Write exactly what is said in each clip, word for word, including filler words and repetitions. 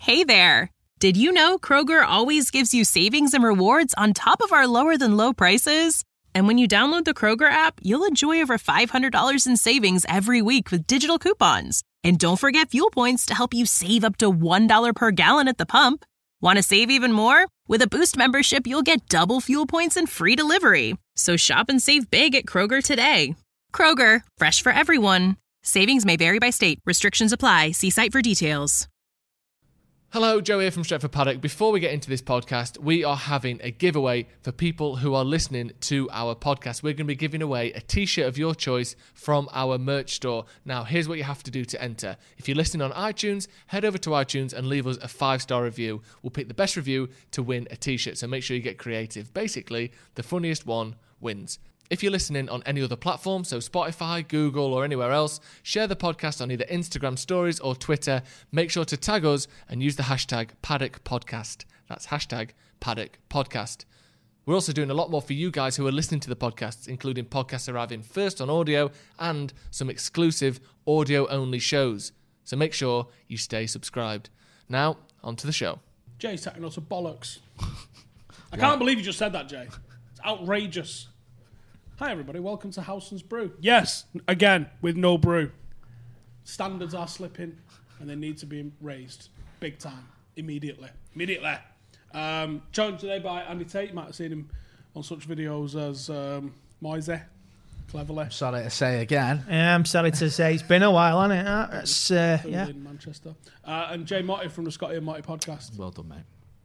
Hey there! Did you know Kroger always gives you savings and rewards on top of our lower-than-low prices? And when you download the Kroger app, you'll enjoy over five hundred dollars in savings every week with digital coupons. And don't forget fuel points to help you save up to one dollar per gallon at the pump. Want to save even more? With a Boost membership, you'll get double fuel points and free delivery. So shop and save big at Kroger today. Kroger, fresh for everyone. Savings may vary by state. Restrictions apply. See site for details. Hello, Joe here from Stretford Paddock. Before we get into this podcast, we are having a giveaway for people who are listening to our podcast. We're going to be giving away a t-shirt of your choice from our merch store. Now, here's what you have to do to enter. If you're listening on iTunes, head over to iTunes and leave us a five-star review. We'll pick the best review to win a t-shirt, so make sure you get creative. Basically, the funniest one wins. If you're listening on any other platform, so Spotify, Google, or anywhere else, share the podcast on either Instagram stories or Twitter. Make sure to tag us and use the hashtag Paddock Podcast. That's hashtag Paddock Podcast. We're also doing a lot more for you guys who are listening to the podcasts, including podcasts arriving first on audio and some exclusive audio-only shows. So make sure you stay subscribed. Now, on to the show. Jay's taking us a bollocks. I can't believe you just said that, Jay. It's outrageous. Hi, everybody. Welcome to Howson's Brew. Yes, again, with no brew. Standards are slipping, and they need to be raised big time, immediately. Immediately. Um, joined today by Andy Tate. You might have seen him on such videos as um, Moise, Cleverly. Sorry to say again. Yeah, I'm sorry to say. It's been a while, hasn't it? It's, uh, yeah. in Manchester. Uh, and Jay Motti from the Scotty and Motti podcast. Well done, mate.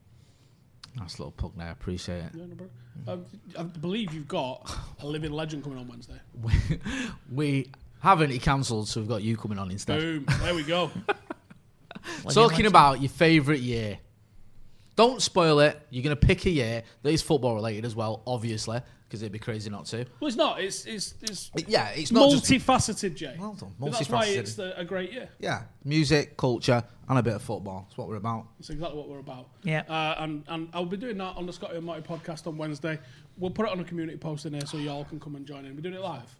Nice little plug there. Appreciate it. Yeah, no, bro. Um, I believe you've got a living legend coming on Wednesday. We, we haven't. He cancelled, so we've got you coming on instead. Boom. There we go. Talking about your favourite year. Don't spoil it. You're going to pick a year that is football related as well, obviously, because it'd be crazy not to. Well, it's not. It's it's it's yeah. It's not multifaceted, Jay. Well done. Multifaceted. That's why it's the, a great year. Yeah, music, culture, and a bit of football. That's what we're about. That's exactly what we're about. Yeah. Uh, and and I'll be doing that on the Scotty and Motti podcast on Wednesday. We'll put it on a community post in there so y'all can come and join in. We're doing it live.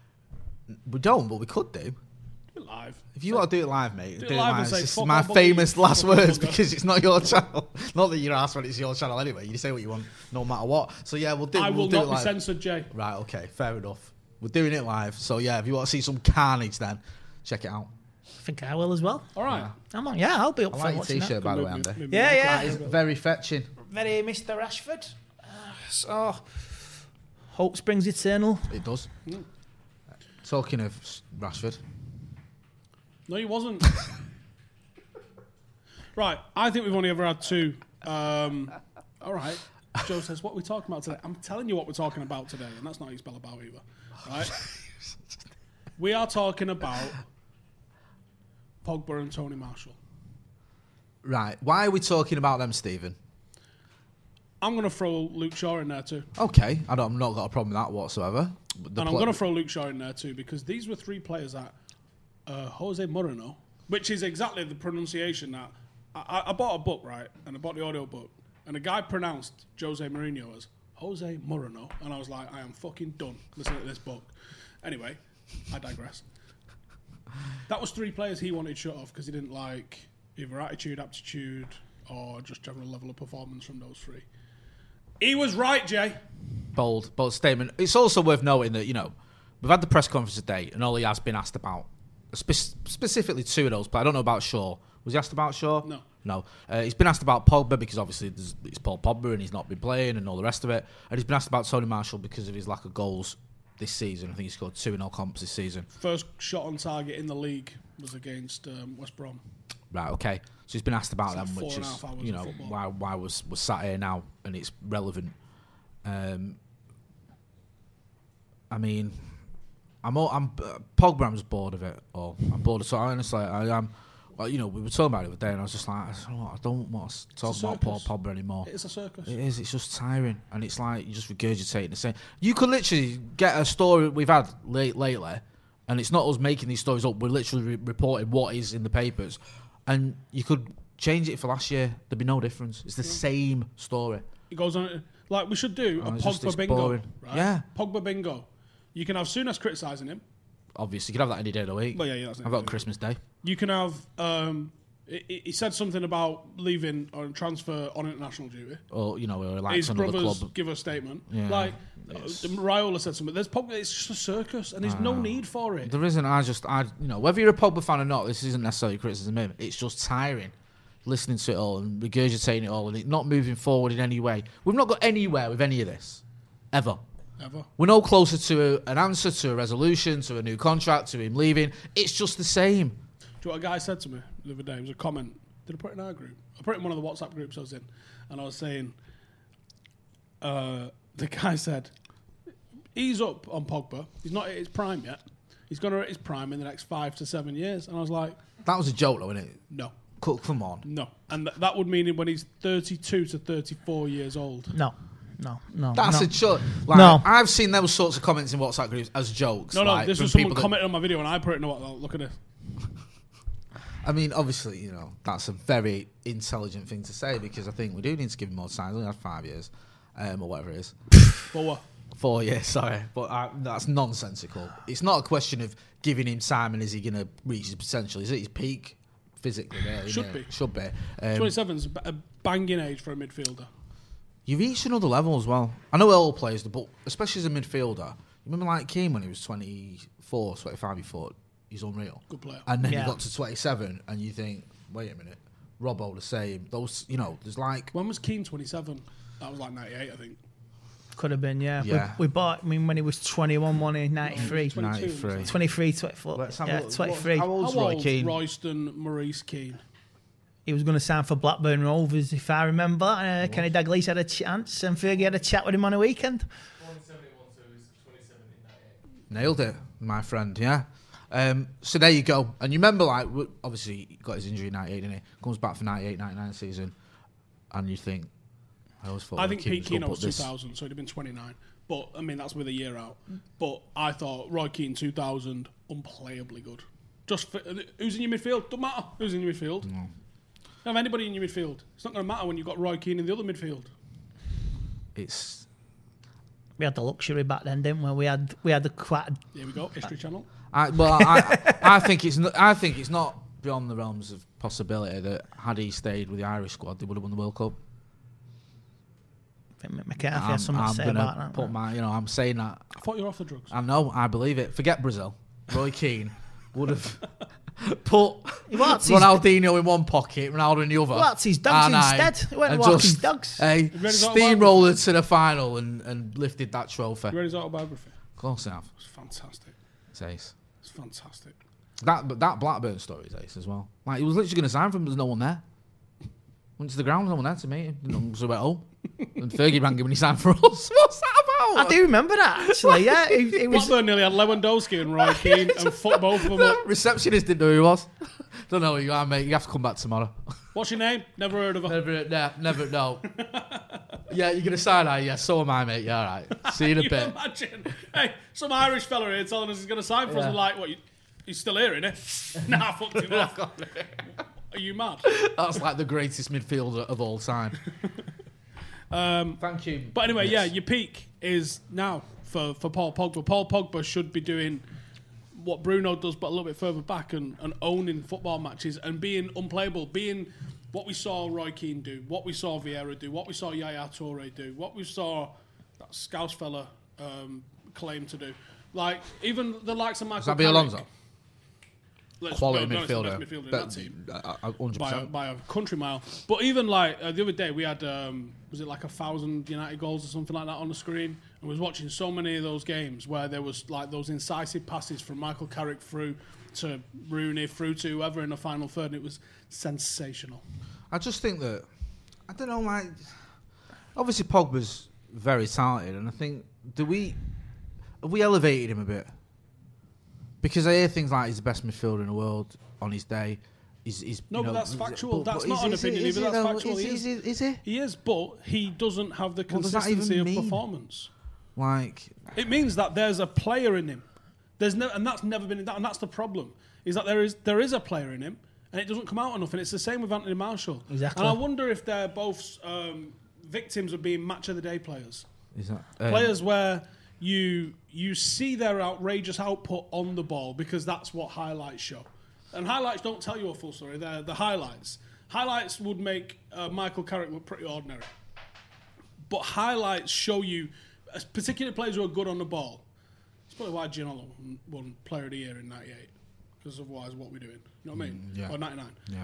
We don't, but we could do. Do it live. If you want to do it live, mate, do do it it live live. and say, This is "Fuck my off, famous bugger, last fuck off, words bugger." because it's not your channel. Not that you're asked when it's your channel anyway. You say what you want, no matter what. So yeah, we'll do. I we'll will do not it be live. censored, Jay. Right, okay, fair enough. We're doing it live. So yeah, if you want to see some carnage, then check it out. I think I will as well. All right. Yeah. I'm on. Yeah, I'll be up I for like your watching t-shirt, that. by the Maybe- way, Andy. maybe- Yeah, yeah. That is very fetching. Very Mister Rashford. Uh, so, hope springs eternal. It does. Talking of Rashford, No, he wasn't. Right. I think we've only ever had two. Um, all right. Joe says, what are we talking about today? I'm telling you what we're talking about today, and that's not how you spell about either. Right? We are talking about Pogba and Tony Marshall. right? Why are we talking about them, Stephen? I'm going to throw Luke Shaw in there too. Okay, I don't, I've not got a problem with that whatsoever. The and I'm pl- going to throw Luke Shaw in there too because these were three players that uh, Jose Mourinho, which is exactly the pronunciation that I, I bought a book, right? And I bought the audio book. And a guy pronounced Jose Mourinho as Jose Mourinho. And I was like, I am fucking done listening to this book. Anyway, I digress. That was three players he wanted shut off because he didn't like either attitude, aptitude, or just general level of performance from those three. He was right, Jay. bold, bold statement. It's also worth noting that, you know, we've had the press conference today and all he has been asked about, spe- specifically two of those, but I don't know about Shaw. Was he asked about Shaw? No. No. Uh, he's been asked about Pogba because obviously there's, it's Paul Pogba and he's not been playing and all the rest of it. And he's been asked about Tony Marshall because of his lack of goals this season. I think he scored two in all comps this season. First shot on target in the league was against um, West Brom. Right, okay. So he's been asked about It's like them, four which and a is, half hours you of know, football. why why was was sat here now and it's relevant. Um, I mean, I'm all, I'm uh, Pogba. I'm just bored of it all. I'm bored of so honestly. I am. Well, you know, we were talking about it the other day, and I was just like, I don't, know, I don't want to talk It's a about Paul circus. Pogba anymore. It's a circus. It is. It's just tiring, and it's like you're just regurgitating the same. You could literally get a story we've had late lately, and it's not us making these stories up. We're literally re- reporting what is in the papers, and you could change it for last year. There'd be no difference. It's the yeah. same story. It goes on like we should do Oh, a it's just- Pogba it's bingo. boring. Right? Yeah. Pogba bingo. You can have Souness criticising him. Obviously, you could have that any day of the week. Well, yeah, yeah, that's I've got Christmas Day. You can have um, He, he said something about leaving or transfer on international duty. Or, you know, or like His another brothers club. give a statement. Yeah, like, it's- uh, Raiola said something. There's Pogba, it's just a circus, and there's no need for it. There isn't. I just, I, you know, whether you're a Pogba fan or not, this isn't necessarily criticism of him. It's just tiring listening to it all and regurgitating it all and it not moving forward in any way. We've not got anywhere with any of this. Ever. Ever. We're no closer to a, an answer, to a resolution, to a new contract, to him leaving. It's just the same. Do you know what a guy said to me the other day? It was a comment. Did I put it in our group? I put it in one of the WhatsApp groups I was in. And I was saying, uh, the guy said, he's up on Pogba. He's not at his prime yet. He's going to hit his prime in the next five to seven years. And I was like... That was a joke, though, wasn't it? No. Come on. No. And th- that would mean when he's thirty-two to thirty-four years old. No, no, no. That's no. a joke. Like, No. I've seen those sorts of comments in WhatsApp groups as jokes. No, no, like, this from was someone people that- commenting on my video and I put it in what? Look at this. I mean, obviously, you know, that's a very intelligent thing to say because I think we do need to give him more time. He's only had five years, um, or whatever it is. But what? Four years, sorry. But uh, that's nonsensical. It's not a question of giving him time and is he going to reach his potential. He's at his peak physically, really. Should isn't be. it? Should be. Um, twenty-seven's a b- a banging age for a midfielder. you reach another level as well. I know all players, do, but especially as a midfielder. You remember like Keane when he was twenty-four, twenty-five, he thought he's unreal. Good player. And then Yeah. you got to twenty-seven and you think, wait a minute, Robbo the same. Those, you know, there's like... When was Keane twenty-seven? That was like ninety-eight, I think. Could have been, yeah. Yeah. We, we bought, I mean, when he was twenty-one, wasn't he? ninety-three. twenty-two. ninety-three. twenty-three, twenty-four. Let's have a Yeah, look. twenty-three. How old's How Roy old Keane? Royston Maurice Keane? He was going to sign for Blackburn Rovers, if I remember. Uh, Kenny Dalglish had a chance, and Fergie had a chat with him on a weekend. Nailed it, my friend, yeah. Um, so there you go. And you remember, like, w- obviously, he got his injury in ninety-eight, didn't he? Comes back for ninety-eight ninety-nine season. And you think, I always thought I Roy think Keane Pete was Keane good, was but this- two thousand, so he'd have been twenty-nine. But, I mean, that's with a year out. But I thought Roy Keane two thousand, unplayably good. Just for, who's in your midfield? Doesn't matter who's in your midfield. No. Have anybody in your midfield. It's not going to matter when you've got Roy Keane in the other midfield. It's... We had the luxury back then, didn't we? We had we had the quite. Here we go, History Channel. I, well, I, I think it's not, I think it's not beyond the realms of possibility that had he stayed with the Irish squad, they would have won the World Cup. I think McCarthy I'm, has something I'm to say gonna about that. put my, you know, I'm saying that. I thought you were off the drugs. I know, I believe it. Forget Brazil. Roy Keane would have put What's his- Ronaldinho in one pocket, Ronaldo in the other. What's his dogs and I- instead? He went and and walked his just dogs. A read his steamroller to the final and, and lifted that trophy. You read his autobiography? Of course I have. It's fantastic. It's ace. It's fantastic. That, but that Blackburn story is ace as well. Like, he was literally going to sign for him, there's no one there. Went to the ground, no one there to meet him. You know, so he went home. And Fergie rang him when he signed for us. What's that about? I do remember that, actually, yeah. It, it was, Blackburn nearly had Lewandowski and Roy Keane and fucked both of them up. Receptionist didn't know who he was. Don't know who you are, mate. You have to come back tomorrow. What's your name? Never heard of her. Never, nah, never, no. Yeah, you're going to sign, are you? Yeah, so am I, mate. Yeah, all right. See you in a you bit. imagine? Hey, some Irish fella here telling us he's going to sign for us. Yeah. And like, what, you, he's still here, isn't he? Nah, I fucked him off. Are you mad? That's like the greatest midfielder of all time. Um, Thank you. but anyway, Yes. yeah, your peak is now for, for Paul Pogba. Paul Pogba should be doing what Bruno does, but a little bit further back and, and owning football matches and being unplayable, being what we saw Roy Keane do, what we saw Vieira do, what we saw Yaya Toure do, what we saw that Scouse fella um, claim to do. Like, even the likes of Michael Does that be Carrick. Alonso? Let's Quality be honest, the midfielder. best midfielder in But- that team. uh, uh, one hundred By a, percent. by a country mile. But even like uh, the other day, we had um, was it like a thousand United goals or something like that on the screen, and was watching so many of those games where there was like those incisive passes from Michael Carrick through to Rooney, through to whoever in the final third, and it was sensational. I just think that, I don't know, like, obviously Pogba's very talented, and I think, do we, have we elevated him a bit? Because I hear things like he's the best midfielder in the world on his day. He's, he's, No, you but know, that's factual. That's but not is- an is he- opinion is either, he that's though? factual. Is, He is, is. is he? He is, but he doesn't have the What does that even consistency of mean? performance. Like, It means that there's a player in him. There's no, and that's never been, and that's the problem. Is that there is there is a player in him, and it doesn't come out enough. And it's the same with Anthony Martial. Exactly. And I wonder if they're both um, victims of being match of the day players. is that, um, Players where you you see their outrageous output on the ball because that's what highlights show. And highlights don't tell you a full story. They're the highlights. Highlights would make uh, Michael Carrick look pretty ordinary. But highlights show you, uh, particularly players who are good on the ball. That's probably why Ginola won, won Player of the Year in ninety-eight. Because otherwise, what we're doing. You know what I mean? Mm, yeah. Or ninety-nine. Yeah.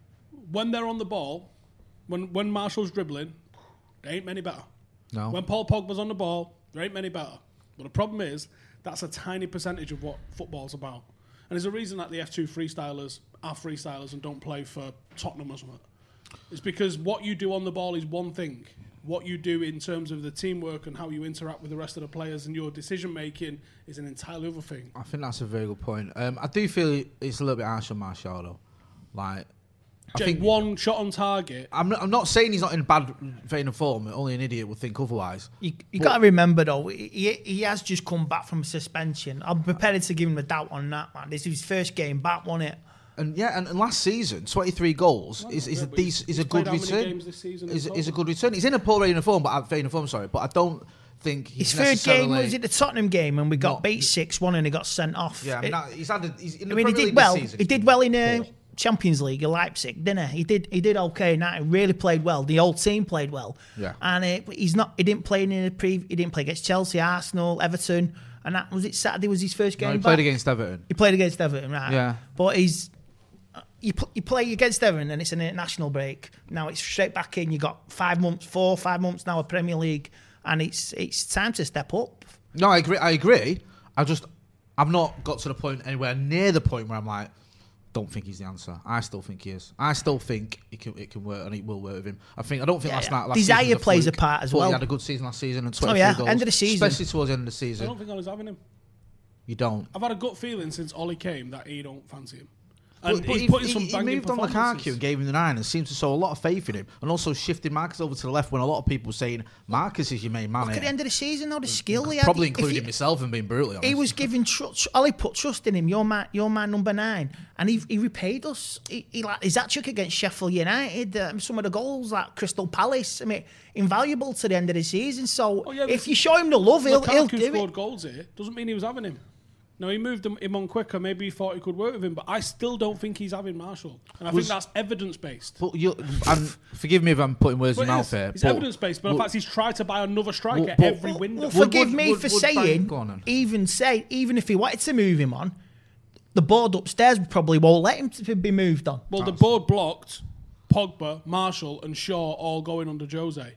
When they're on the ball, when when Marshall's dribbling, there ain't many better. No. When Paul Pogba's on the ball, there ain't many better. But the problem is, that's a tiny percentage of what football's about. And there's a reason that the F two freestylers are freestylers and don't play for Tottenham or something. It's because what you do on the ball is one thing. What you do in terms of the teamwork and how you interact with the rest of the players and your decision making is an entirely other thing. I think that's a very good point. Um, I do feel it's a little bit harsh on Martial though. Like, I Jake, think one shot on target. I'm not, I'm not saying he's not in bad vein of form. Only an idiot would think otherwise. You, you got to remember though, he, he has just come back from suspension. I'm prepared to give him a doubt on that, man. This is his first game back, wasn't it? And yeah, and, and last season, twenty-three goals No, is, is yeah, a but decent, he's is a played good how many return. games this season in Is, is a total? good return. He's in a poor vein of form, but uh, vein of form, sorry. But I don't think he's His third necessarily. game was it the Tottenham game, and we got Not- beat six one, and he got sent off. Yeah, I mean, It- that, he's had. A, he's in the I mean, he Premier did League well. this season. He did well in uh, Poor. Champions League at Leipzig, didn't he? He did. He did okay in that. He really played well. The whole team played well. Yeah. And uh, he's not. He didn't play in the pre. He didn't play against Chelsea, Arsenal, Everton, and that was it. Saturday was his first game. No, he back? played against Everton. He played against Everton, right? Yeah. But he's. You, pl- you play against Everton and it's an international break. Now it's straight back in. You got five months, four, five months now of Premier League, and it's it's time to step up. No, I agree. I agree. I just, I've not got to the point anywhere near the point where I'm like, don't think he's the answer. I still think he is. I still think it can it can work and it will work with him. I think I don't think Yeah, last yeah. night. Last Desire season was plays a fluke, part as but well. He had a good season last season and twenty-three yeah, goals. end of the season. especially towards the end of the I season. don't think I was having him. You don't. I've had a gut feeling since Ollie came that he don't fancy him. But, And but he's he, putting he, some he banging moved on performances. Lukaku and gave him the nine and seemed to show a lot of faith in him, and also shifted Marcus over to the left when a lot of people were saying Marcus is your main man. Look at the here. end of the season, though, the skill he had. Probably If including he- myself and being brutally honest. He was giving trust. Ollie put trust in him. You're my, you're my number nine, and he he repaid us. He, he like his hat trick against Sheffield United. Um, some of the goals like Crystal Palace. I mean, invaluable to the end of the season. So Oh, yeah, if but you show him the love, he'll, he'll Lukaku do scored it. goals here. Doesn't mean he was having him. No, he moved him, him on quicker. Maybe he thought he could work with him, but I still don't think he's having Marshall, and I Was- think that's evidence based. But you, and forgive me if I'm putting words in your mouth here. It's but evidence based, but in but- fact he's tried to buy another striker Well, but- every Well, window. well, Would- forgive would- me would- for would saying, Frank- go on then. even say, even if he wanted to move him on, the board upstairs probably won't let him to be moved on. Well, the board blocked Pogba, Marshall, and Shaw all going under Jose.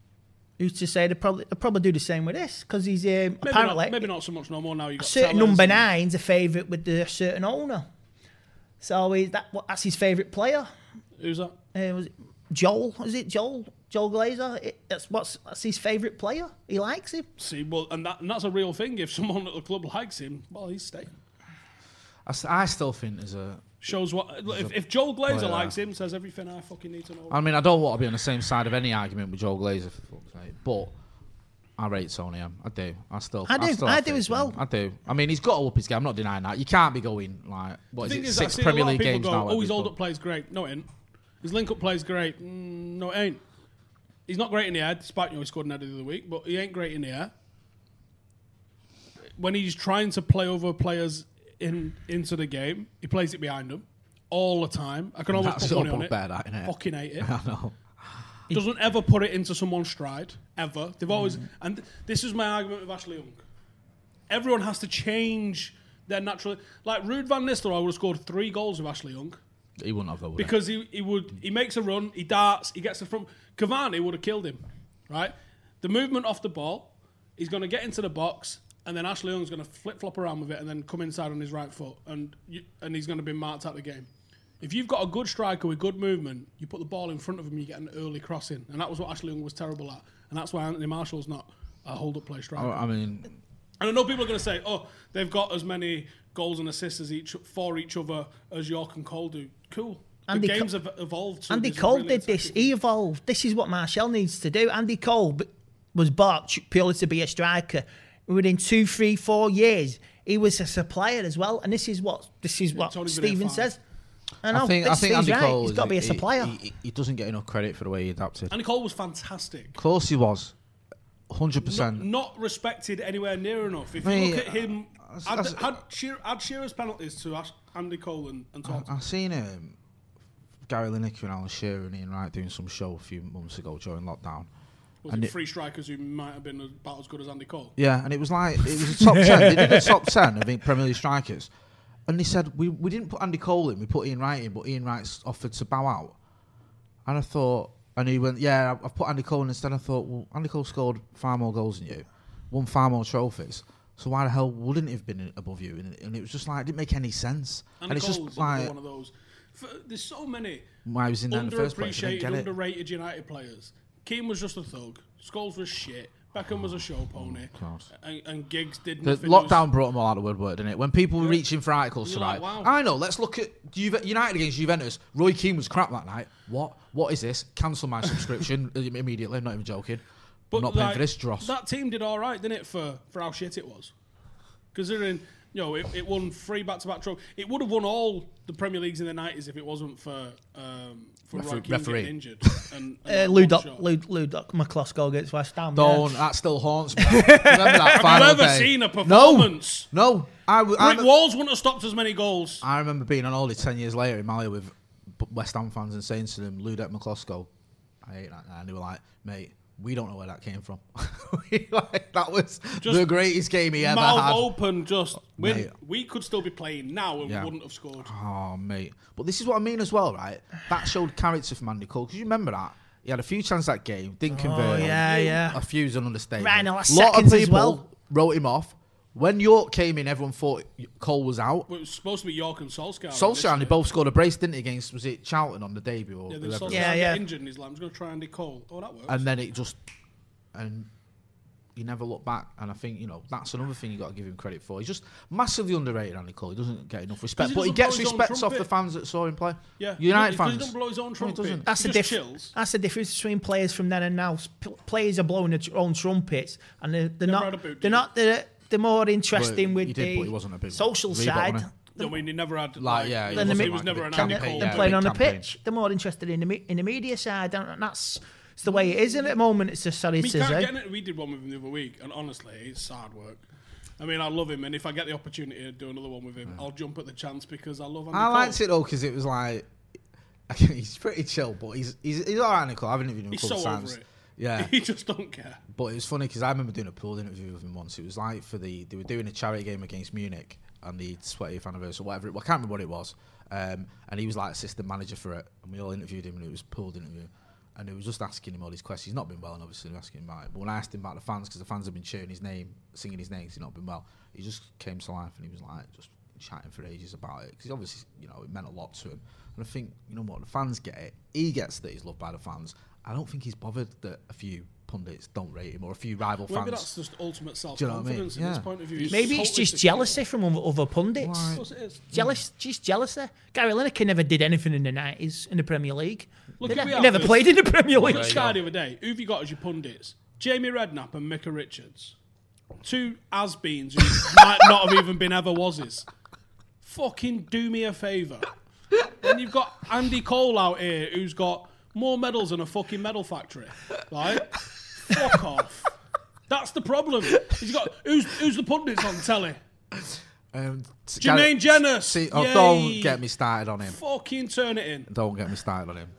Who's to say they probably they probably do the same with this because he's um, Maybe apparently not, maybe not so much no more now. You a got certain Tellez number and- nine's a favourite with the certain owner. So is that what? That's his favourite player. Who's that? Uh, was it Joel? Is it Joel? Joel Glazer? It, that's what's that's his favourite player. He likes him. See, well, and that and that's a real thing. If someone at the club likes him, well, he's staying. I, s- I still think there's a. Shows what if, if Joel Glazer player. likes him, says everything I fucking need to know. I mean, I don't want to be on the same side of any argument with Joe Glazer, for fuck's sake, but I rate Tony M. I do. I still. I do. still I have do faith as in well. him. I do. I mean, he's got to up his game. I'm not denying that. You can't be going like what The is thing it? is, I Six see Premier a lot League of people games go, now. "Oh, his every hold club." up play's great." No, it ain't. His link up play's great. Mm, no, it ain't. He's not great in the air, despite you know he scored an header the other week, but he ain't great in the air. When he's trying to play over players in into the game, he plays it behind them all the time. I can always That's put money so on it. bad, that, innit? Fucking hate it. I know. Doesn't ever put it into someone's stride ever. They've always, Mm. and this is my argument with Ashley Young. Everyone has to change their natural. Like Ruud van Nistelrooy would have scored three goals with Ashley Young He wouldn't have though. would he? because he, he would he makes a run, he darts, he gets the front. Cavani would have killed him, right? The movement off the ball, he's going to get into the box, and then Ashley Young's going to flip flop around with it, and then come inside on his right foot, and you, and he's going to be marked out the game. If you've got a good striker with good movement, you put the ball in front of him, you get an early crossing, and that was what Ashley Young was terrible at, and that's why Anthony Marshall's not a hold-up play striker. I mean, And I know people are going to say, "Oh, they've got as many goals and assists as each for each other as York and Cole do." Cool. Andy the games Co- have evolved. To Andy this Cole really did this. attacking- He evolved. This is what Martial needs to do. Andy Cole b- was bought purely to be a striker. Within two, three, four years, he was a supplier as well. And this is what this is what Tony's been here Stephen five. says. I know. I think I this, think he's Andy right. Cole He's is- got to be a he- supplier. He, he, he doesn't get enough credit for the way he adapted. Andy Cole was fantastic. Of course he was, hundred Not, percent. not respected anywhere near enough. If you Mate, look at him, that's- add, that's- add, Shearer, add Shearer's penalties to Ash, Andy Cole and, and talk to I, him. I seen um, Gary Lineker and Alan Shearer and Ian Wright doing some show a few months ago during lockdown. Was and it it, three strikers who might have been about as good as Andy Cole? Yeah, and it was like, it was a top ten. They did a top ten of the Premier League strikers. And they said, we, we didn't put Andy Cole in, we put Ian Wright in, but Ian Wright's offered to bow out. And I thought, and he went, yeah, I've put Andy Cole in instead. I thought, well, Andy Cole scored far more goals than you, won far more trophies. So why the hell wouldn't he have been above you? And, and it was just like, it didn't make any sense. Andy and it's Cole's just like, one of those. For, there's so many why he was in there in the first place. I didn't underappreciated, get it. underrated United players. Keane was just a thug. Scholes was shit. Beckham was a show pony. Oh, and, and Giggs did The nothing. lockdown brought them all out of the woodwork, didn't it? When people were Yeah. reaching for articles You're tonight, like, wow. I know, let's look at Juve- United against Juventus. Roy Keane was crap that night. What? What is this? Cancel my subscription immediately. I'm not even joking. I'm not paying like, for this dross. That team did all right, didn't it, for, for how shit it was? Considering, you know, it, it won three back-to-back trophies. It would have won all the Premier Leagues in the nineties if it wasn't for um, for Refer- Roy Keane referee. getting injured. And, and Uh, that Lou one Doc, shot. Lou, Lou Doc McCloskey against West Ham. Don't. Yeah. That still haunts me. Remember that final Have you ever day? seen a performance? No. No. I, w- I, Brick walls wouldn't have stopped as many goals. I remember being on holiday ten years later in Mali with West Ham fans and saying to them, Ludek McCloskey, I hate that guy. And they were like, mate, we don't know where that came from. Like, that was Just the greatest game he ever Mouth had. open, just when Mate. we could still be playing now and Yeah. we wouldn't have scored. Oh, mate. But this is what I mean as well, right? That showed character from Andy Cole. Because you remember that? He had a few chances that game, didn't convert. Oh, yeah, yeah. A few's an understatement. Right in the last lot of seconds as people well. wrote him off. When York came in, everyone thought Cole was out. Well, it was supposed to be York and Solskjaer. Solskjaer, and they initially. both scored a brace, didn't he, against, was it Charlton on the debut? Or Yeah, then whoever it Solskjaer was? Yeah, got yeah. injured and he's like, I'm just going to try Andy Cole. Oh, that works. And then it just, and he never looked back. And I think, you know, that's another thing you got to give him credit for. He's just massively underrated, Andy Cole. He doesn't get enough respect, he but he doesn't gets blow his own respect off trumpet. the fans that saw him play. yeah, United because fans. he doesn't blow his own No, he trumpet. doesn't. That's he the just diff- chills. That's the difference between players from then and now. P- players are blowing their own trumpets, and they're, they're Never had not. a boot, They're did not. They're, they're more interesting Well, with he did, the but he wasn't a big social Reebok, side. wasn't I mean, he never had Like, yeah, he Then the he mid- was never an than, Andy campaign, Cole. than yeah, playing big on the campaign. pitch. They're more interested in the me- in the media side, and that's it's the way it is. And at the moment, it's just sorry I mean, to can't say. get it. We did one with him the other week, and honestly, it's sad work. I mean, I love him, and if I get the opportunity to do another one with him, I'll jump at the chance because I love Andy I Cole. liked it though because it was like he's pretty chill, but he's he's he's all right, Nicole. I haven't interviewed him a He's couple so of over times. it. Yeah, He just don't care. but it was funny because I remember doing a pool interview with him once. It was like for the they were doing a charity game against Munich on the twentieth anniversary, or whatever. It, well, I can't remember what it was. Um, and he was like assistant manager for it, and we all interviewed him, and it was a pooled interview. And it was just asking him all these questions. He's not been well, and obviously asking him about it. But when I asked him about the fans, because the fans have been cheering his name, singing his name, because he's not been well, he just came to life and he was like just chatting for ages about it. Because obviously, you know, it meant a lot to him. And I think, you know what, the fans get it. He gets that he's loved by the fans. I don't think he's bothered that a few pundits don't rate him or a few rival Maybe fans. that's just ultimate Do you know what I mean? self-confidence in Yeah. this point of view. He's Maybe it's totally just secure. jealousy from other, other pundits. Why? Of course it is. Jealous, just jealousy. Gary Lineker never did anything in the nineties in the Premier League. Look, Did if he? we He have never this- played in the Premier Look League. at Sky the other day. Who have you got as your pundits? Jamie Redknapp and Micah Richards. Two has-beens who might not have even been ever was-es. Fucking do me a favour. And you've got Andy Cole out here who's got more medals than a fucking medal factory. Right? Fuck off. That's the problem. He's got who's who's the pundits on telly? Um, Jermaine Jenas. See, oh, Yay. don't get me started on him. Fucking turn it in. Don't get me started on him.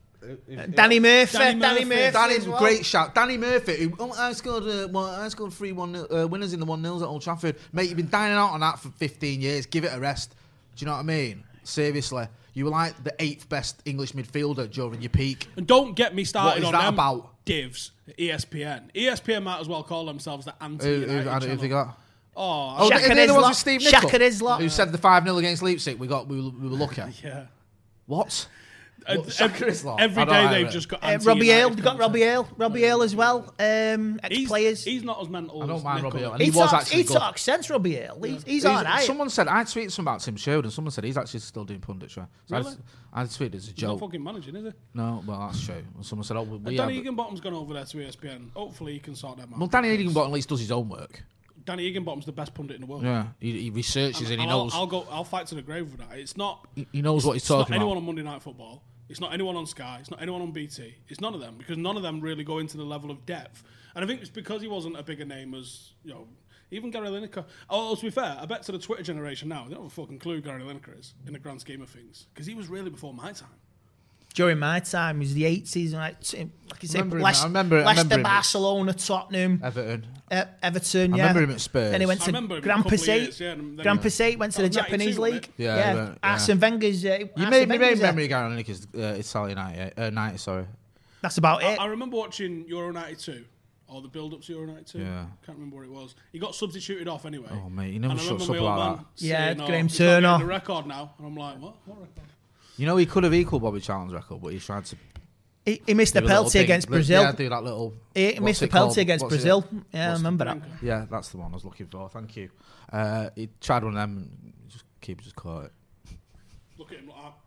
Danny Murphy. Danny Danny Murphy. Murphy. Danny's as well. great shout. Danny Murphy, who, oh, I scored, uh, well, I scored three one uh, winners in the one nils at Old Trafford. Mate, you've been dining out on that for fifteen years. Give it a rest. Do you know what I mean? Seriously, you were like the eighth best English midfielder during your peak. And don't get me started What is on that them about? divs at E S P N. E S P N might as well call themselves the Who, anti-United who, who, channel. who they got? Oh, Oh, Shaq they, and they the ones Islop. with Steve Shaq Nicol, and Islop. who said the five nil against Leipzig. We got, we were, we were lucky. yeah. What? Uh, What, Shaq and Islop? every I don't day know, they've right. just got Uh, anti-United Robbie Hale. You got content. Robbie Hale. Robbie Hale as well. Um, He's, ex-players. he's not as mental I don't as mind Nicol. Robbie Hale. And He, he was talks, actually he good. talks sense, Robbie Hale. He's, he's He's- all right. Someone said, I tweeted something about Tim Sheridan. Someone said he's actually still doing punditry. So Really? I, I tweeted as a He's not joke. fucking managing, is he? No, well, that's true. And someone said, oh, we, And we Danny have... Higginbottom's gone over there to E S P N. Hopefully he can sort them out. Well, Danny Higginbottom at least does his own work. Danny Higginbottom's the best pundit in the world. Yeah, he, he researches and, he I'll, knows I'll go. I'll fight to the grave with that. It's not. he, he knows what he's It's not talking anyone about. on Monday Night Football. It's not anyone on Sky. It's not anyone on B T. It's none of them because none of them really go into the level of depth. And I think it's because he wasn't a bigger name as you know. Even Gary Lineker. Oh, to be fair, I bet to the Twitter generation now, they don't have a fucking clue who Gary Lineker is in the grand scheme of things. Because he was really before my time. During my time, it was the eighties, like, like you say, Remember him, Leicester, I remember- I Leicester remember him. Barcelona, Tottenham, Everton. uh, Everton. I Yeah, remember him at Spurs. Then he went I to remember him a Grand couple of Passat. years, yeah, and then Grand he went- Passat went to the That was Japanese ninety-two, wasn't league. it? Yeah, yeah. yeah. Arsene Wenger's. Uh, You Arsene made me Wenger's, uh, remember Gary Lineker's uh, Italian ninety, uh, ninety, sorry. That's about I, it. I remember watching Euro ninety-two, or the build-up to Euro ninety-two. Yeah. Can't remember what it was. He got substituted off anyway. Oh, mate, he never And I shuts remember up my like old that. man Yeah, saying, oh, Graham he's not getting Turner. the record now. And I'm like, what? What record? You know, he could have equalled Bobby Charlton's record, but he tried to He, he missed the do a little penalty thing. against Li- Brazil. Yeah, do that little. He what's missed the it called? penalty against What's it? Brazil. Yeah, I What's the- remember that. Yeah, that's the one I was looking for. Thank you. Uh, he tried one of them, and just keeper just caught it. Look at him like that.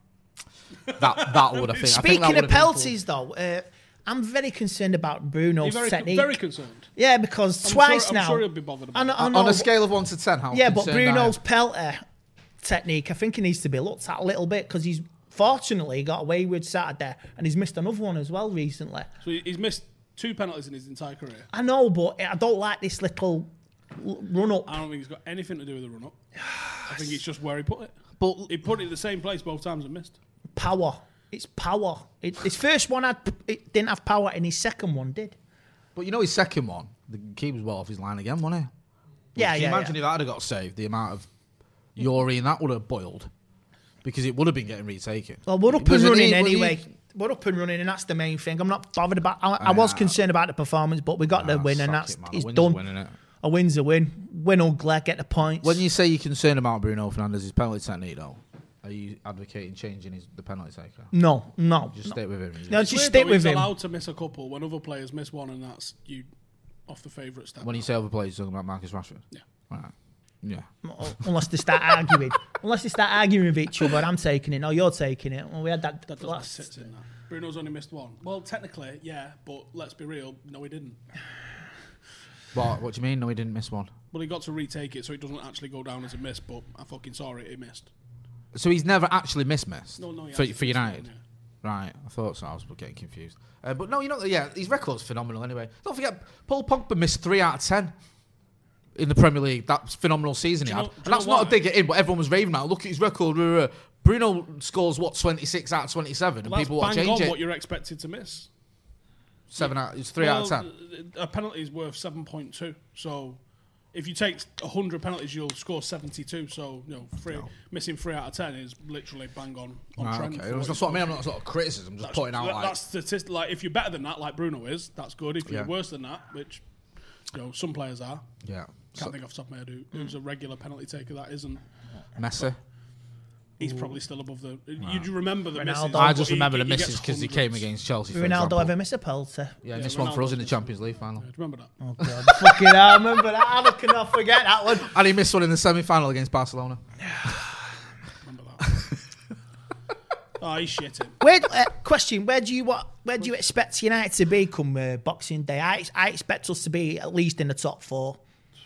That that would have think. I think that Speaking would of have been penalties, though, uh, I'm very concerned about Bruno's You're very, technique. very concerned. yeah, because I'm twice sure, now. I'm sure he'll be bothered I about know, it. I cool. know, On a but- scale of one to ten, how Yeah, but concerned I am? Bruno's pelter technique, I think he needs to be looked at a little bit because he's fortunately got away with Saturday and he's missed another one as well recently. So he- he's missed two penalties in his entire career. I know, but I don't like this little l- run up. I don't think it's got anything to do with the run-up. I think it's just where he put it. But He put it in the same place both times and missed. Power. It's power. It, his first one had it didn't have power, and his second one did. but you know his second one, the keeper was well off his line again, wasn't he? Yeah, Can you yeah. imagine yeah. if that had got saved, the amount of urine that would have boiled, because it would have been getting retaken. Well, we're up and There's an running e- well, anyway. he- We're up and running, and that's the main thing. I'm not bothered about. I, I was Ah. concerned about the performance, but we got the Ah, win, and suck that's it, man. A it's win's done. a win, innit? A win's a win. Win ugly, get the points. When you say you're concerned about Bruno Fernandez's penalty technique, though, are you advocating changing his the penalty taker? no, no, Just no. stay with him. you No, just- just Weird stick though, with he's him. allowed to miss a couple when other players miss one, and that's you off the favourite step. When you say other players, you're talking about Marcus Rashford. Yeah. Right. Yeah. Unless they start arguing, unless they start arguing with each other, I'm taking it. No, you're taking it. Well, we had that. That doesn't last- sit in that. Bruno's only missed one. Well, technically, yeah, but let's be real. No, he didn't. What? What do you mean? No, he didn't miss one. Well, he got to retake it, so it doesn't actually go down as a miss. But I fucking saw it. He missed. So he's never actually missed missed No, no, he for, hasn't for missed one, United. yeah. Right, I thought so. I was getting confused. Uh, but no, you know, yeah, his record's phenomenal anyway. Don't forget, Paul Pogba missed three out of ten in the Premier League. That's a phenomenal season he Do you had. know- do And you that's know not why? a dig at him, but everyone was raving about it. Look at his record. rah, rah. Bruno scores, what, twenty-six out of twenty-seven, and Well, that's people want to bang change on it. what you're expected to miss. Seven out, it's three out of Well, ten. A penalty is worth seven point two. So if you take one hundred penalties, you'll score seventy-two. So, you know, three, missing three out of ten is literally bang on, on Right, trend. okay. for That's what what I mean. he's I'm not sort of criticism, just That's- pointing out that- like. that's statistic. Like if you're better than that, like Bruno is, that's good. If you're Yeah. worse than that, which you know some players are, Yeah. can't So, think off the top of my head who, who's a regular penalty taker that isn't. Messi. He's probably still above the. You do remember the Ronaldo. misses? I but just he- remember he- the he gets misses because he hundreds. came against Chelsea. For Ronaldo example. ever miss a pelter? Yeah, Yeah, he missed one for us in the Ronaldo's- Champions League final. Do you remember that? Oh god, fucking hell, I remember that. How can I forget that one? And he missed one in the semi-final against Barcelona. Remember that? Oh, he's shitting. Where, uh, question: Where do you what? Where do you expect United to be come uh, Boxing Day? I, I expect us to be at least in the top four.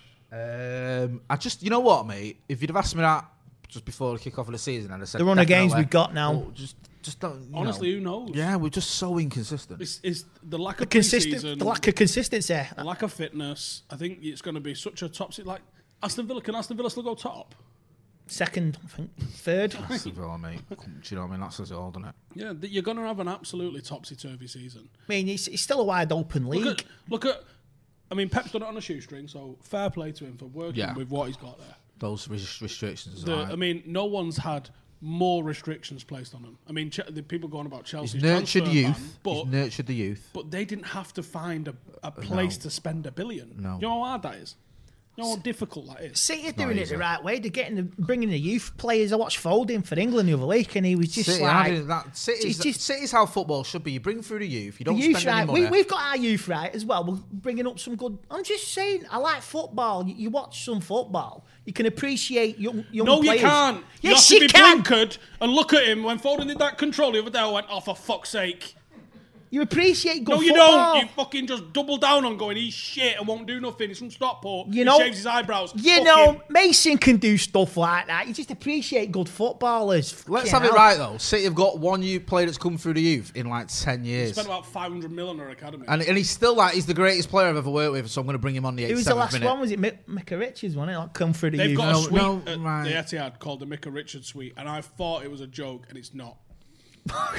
Um, I just, you know what, mate? If you'd have asked me that just before the kick-off of the season, I'd have said The run of games definitely. we've got now. Oh, just, just don't. you Honestly, know. who knows? Yeah, we're just so inconsistent. It's, it's the lack The of consistent, pre-season, the lack of consistency. the lack of fitness. I think it's going to be such a top. Like Aston Villa, can Aston Villa still go top? Second, I think, third. Aston Villa, mate. Do you know what I mean? That says it all, doesn't it? Yeah, th- you're going to have an absolutely topsy-turvy season. I mean, it's, it's still a wide open league. Look at, look at. I mean, Pep's done it on a shoestring, so fair play to him for working Yeah. with what he's got there. Those res- restrictions. The, are right. I mean, no one's had more restrictions placed on them. I mean, Ch- the people going about He's Chelsea's nurtured transfer youth. ban, He's but nurtured the youth. but they didn't have to find a, a place to spend a billion. No. You know how hard that is. You know how difficult that is. City are not doing it easy. the right way. They're getting the, bringing the youth players. I watched Foden for England the other week, and he was just City, like, adding that, City's, it's just- City's how football should be. You bring through the youth. You don't the youth spend any right. money. We, we've got our youth right as well. We're bringing up some good. I'm just saying, I like football. You, you watch some football, you can appreciate young, young No, players. you can't. Yes, you you, have to be can. blinkered and look at him. When Foden did that control the other day, I went, oh, for fuck's sake. You appreciate good No, you football. don't. You fucking just double down on going, he's shit and won't do nothing. He's from Stockport. You he know, shaves his eyebrows. You Fuck know, him. Mason can do stuff like that. You just appreciate good footballers. Let's Fucking have it hell. right though. City have got one youth player that's come through the youth in like ten He years, spent about five hundred mil on our academy. and and he's still like he's the greatest player I've ever worked with. So I'm going to bring him on the Who was the eighty-seventh last minute. one? Was it Mick- Micah Richards, wasn't it? Like, come through the They've youth. got No, a suite no, at right. the Etihad called the Micah Richards suite, and I thought it was a joke, and it's not. Are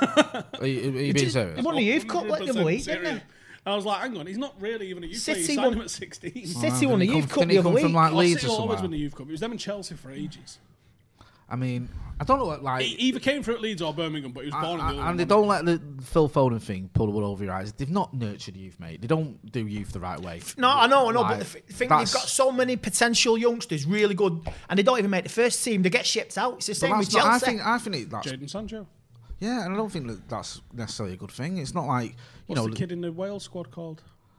you, are you being serious? He won the youth cup like the other one hundred percent week, didn't serious. he? I was like, hang on, he's not really even a youth player. City He signed won- him at sixteen. City won the Didn't he youth come- cup didn't he the other come week. from, like, Oh, Leeds City or will always somewhere? win the youth cup. It was them and Chelsea for ages. I mean, I don't know what like. He either came through at Leeds or Birmingham, but he was born in the I- other I- one. and they don't let the Phil Foden thing pull the wool over your eyes. They've not nurtured youth, mate. They don't do youth the right way. No, I know, I know, Like, but the th- thing they've that's- got so many potential youngsters, really good, and they don't even make the first team. They get shipped out. It's the But same with that's not, I Chelsea. think I think it, that's Jadon Sancho. yeah, and I don't think that that's necessarily a good thing. It's not like you What's know. the kid in the Wales squad called?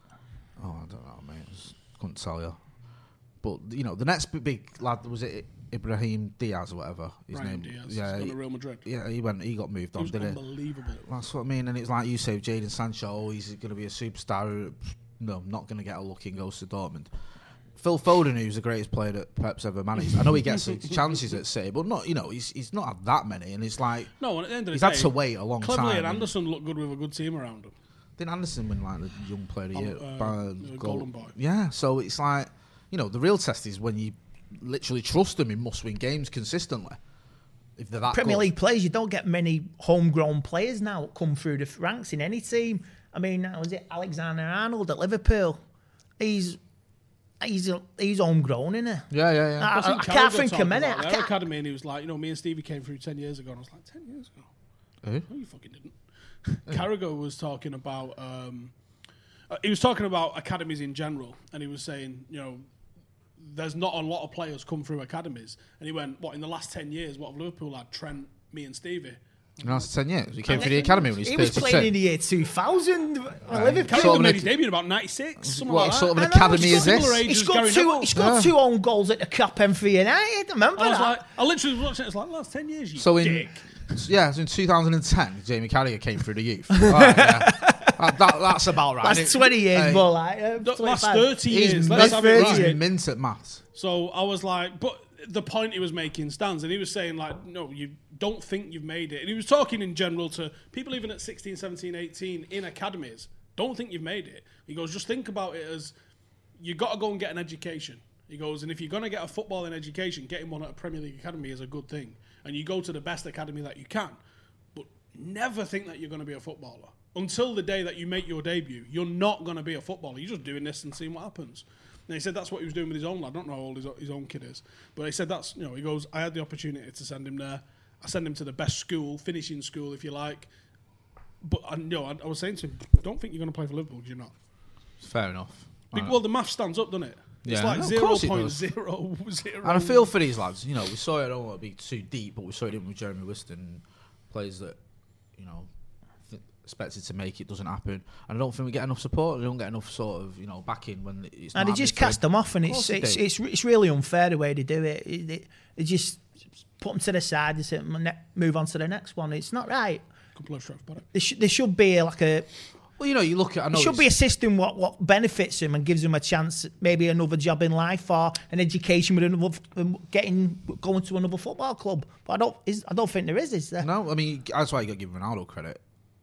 Oh, I don't know, mate. I just couldn't tell you. But you know, the next big- big lad was it Ibrahim Diaz or whatever his Brahim name. Diaz. Yeah, He's gone he, to Real Madrid. yeah, he went. He got moved He on, was did it? unbelievable. That's what I mean. And it's like you say, Jadon Sancho. Oh, he's going to be a superstar. No, not going to get a look and goes to Dortmund. Phil Foden, who's the greatest player that Pep's ever managed. I know he gets chances at City, but not. You know, he's he's not had that many, and it's like No, and at the end of the he's day, had to wait a long Cleverley time. and and- Anderson look good with a good team around them. Didn't Anderson win like the young player of the Oh, year? uh, by the goal- Golden Boy. Yeah, so it's like, you know, the real test is when you literally trust them in must-win games consistently. If they're that Premier good. League players, you don't get many homegrown players now that come through the ranks in any team. I mean, now was it Alexander Arnold at Liverpool? He's he's he's homegrown, isn't he? Yeah, yeah, yeah. I, I, Wasn't I Carragher can't think a talking minute. about I Their can't. academy, and he was like, you know, me and Stevie came through ten years ago, and I was like, ten years ago? Who? No, you fucking didn't. Carragher was talking about, um, uh, he was talking about academies in general, and he was saying, you know, there's not a lot of players come through academies. And he went, what, in the last ten years, what have Liverpool had? Trent, me and Stevie. In the last ten years. He came through the academy when he He was was playing in thirty-two. the year two thousand. Right. Liverpool. Carragher Sort of made an his ac- debut in about ninety-six, something What like sort of that. an I know, academy he's is got similar this? age He as scored Gary two. Neville. He scored Yeah. two own goals at the Cup and for United. Remember I was that? like, I literally was watching it, it's like, last ten years, you So in dick. yeah, so in two thousand ten, Jamie Carragher came through the youth. All right, yeah. That- that- that's about right. That's And it- twenty years, hey, more like uh, The last twenty-five. thirty He's, years, mint, let's have it thirty right. he's mint at maths. So I was like, but the point he was making stands, and he was saying like, no, you don't think you've made it. And he was talking in general to people even at sixteen, seventeen, eighteen in academies. Don't think you've made it. He goes, just think about it as you got to go and get an education. He goes, and if you're going to get a footballing education, getting one at a Premier League academy is a good thing. And you go to the best academy that you can. But never think that you're going to be a footballer. Until the day that you make your debut, you're not going to be a footballer. You're just doing this and seeing what happens. And he said that's what he was doing with his own lad. I don't know how old his, his own kid is. But he said that's, you know, he goes, I had the opportunity to send him there. I send him to the best school, finishing school, if you like. But, I, you know, I, I was saying to him, don't think you're going to play for Liverpool, because you're not. Fair enough. Be- Well, the math stands up, doesn't it? It's Yeah. like No, of zero course it point does. zero zero. And I feel for these lads. You know, we saw it. I don't want to be too deep, but we saw it with Jeremy Whiston, players that, you know, th- expected to make it doesn't happen. And I don't think we get enough support. We don't get enough sort of, you know, backing when it's. And not they just happening for cast them off, and Of it's course they it's, do. it's it's really unfair the way they do it. It- They, they just put them to the side and say, "Ne- move on to the next one. It's not right. couple of strokes, but There, sh- there should be like a Well, you know, you look at. I know there should it's- be a system what, what benefits them and gives them a chance, maybe another job in life or an education with another um, getting going to another football club. But I don't is, I don't think there is. Is there? No, I mean that's why you got to give Ronaldo credit.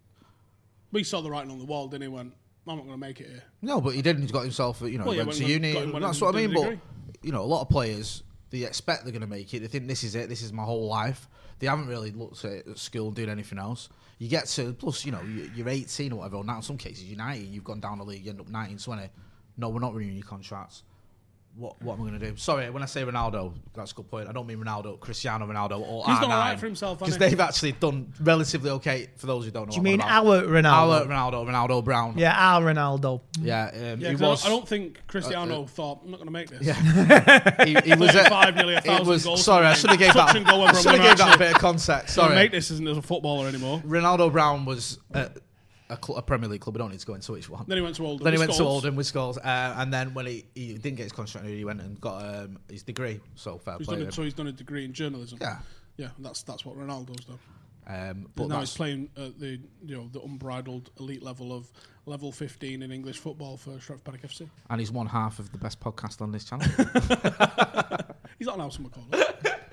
we saw the writing on the wall, didn't he? Went, I'm not going to make it here. No, but he didn't. He's got himself. You know, Well, he yeah, went when- to when- uni. got him when That's he what I did mean. the But degree. you know, a lot of players they expect they're going to make it. They think this is it. This is my whole life. They haven't really looked at, at school and doing anything else. You get to plus, you know, you- you're eighteen or whatever. Or now, in some cases, you're nineteen. You've gone down the league. You end up nineteen, twenty. No, we're not renewing your contracts. What what am I going to do? Sorry, when I say Ronaldo, that's a good point. I don't mean Ronaldo, Cristiano Ronaldo, or He's R done nine, all right for himself, because hasn't he? they've actually done relatively okay. For those who don't know, Do you what I'm mean on about. our Ronaldo? Our Ronaldo, Ronaldo Brown? Yeah, our Ronaldo. yeah. Um, Yeah, he 'cause I was. don't- I don't think Cristiano thought, I'm not going to make this. Yeah. he, he was thirty-five, at, nearly a it thousand was, goals sorry, I for should have gave Touch that. and go I whether I'm should have gonna gave that a actually- bit of context. Don't Sorry, make this isn't as a footballer anymore. Ronaldo Brown was at a, cl- a Premier League club. We don't need to go into which one. Then he went to Oldham. Then he with went to Scholes. Oldham with Scholes, uh, and then when he, he didn't get his contract, he went and got um, his degree. So fair He's play. done to a, him. so he's done a degree in journalism. Yeah. Yeah, that's that's what Ronaldo's done. Um, but now that's, he's playing at the you know the unbridled elite level of level fifteen in English football for Stretford Paddock F C. and he's one half of the best podcast on this channel. He's not an Alison McCall.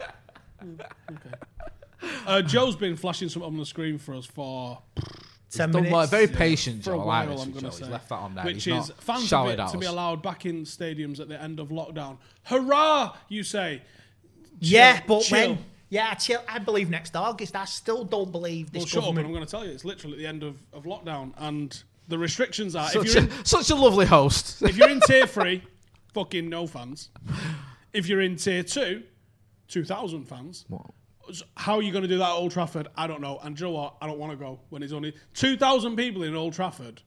Okay. Uh, Joe's been flashing something on the screen for us for Ten Done minutes. well, very patient, for Joe. a I while. like this I'm with going Joe. to say, He's left that on there. which He's is not fans to shouted be, at to be us. allowed back in stadiums at the end of lockdown. Hurrah! You say. Yeah, but chill. when? Yeah, chill. I believe next August. I still don't believe this Well, shut up, and government. I'm going to tell you, it's literally at the end of, of lockdown, and the restrictions are Such if you're a, in, such a lovely host. if you're in tier three, fucking no fans. If you're in tier two, two thousand fans. What? How are you going to do that at Old Trafford? I don't know. And do you know what? I don't want to go when there's only two thousand people in Old Trafford.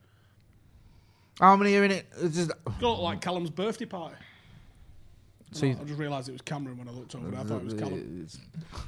How many are in it? It's just- It's going to look like Callum's birthday party. So No, you- I just realised it was Cameron when I looked over there. I thought it was Callum. It's-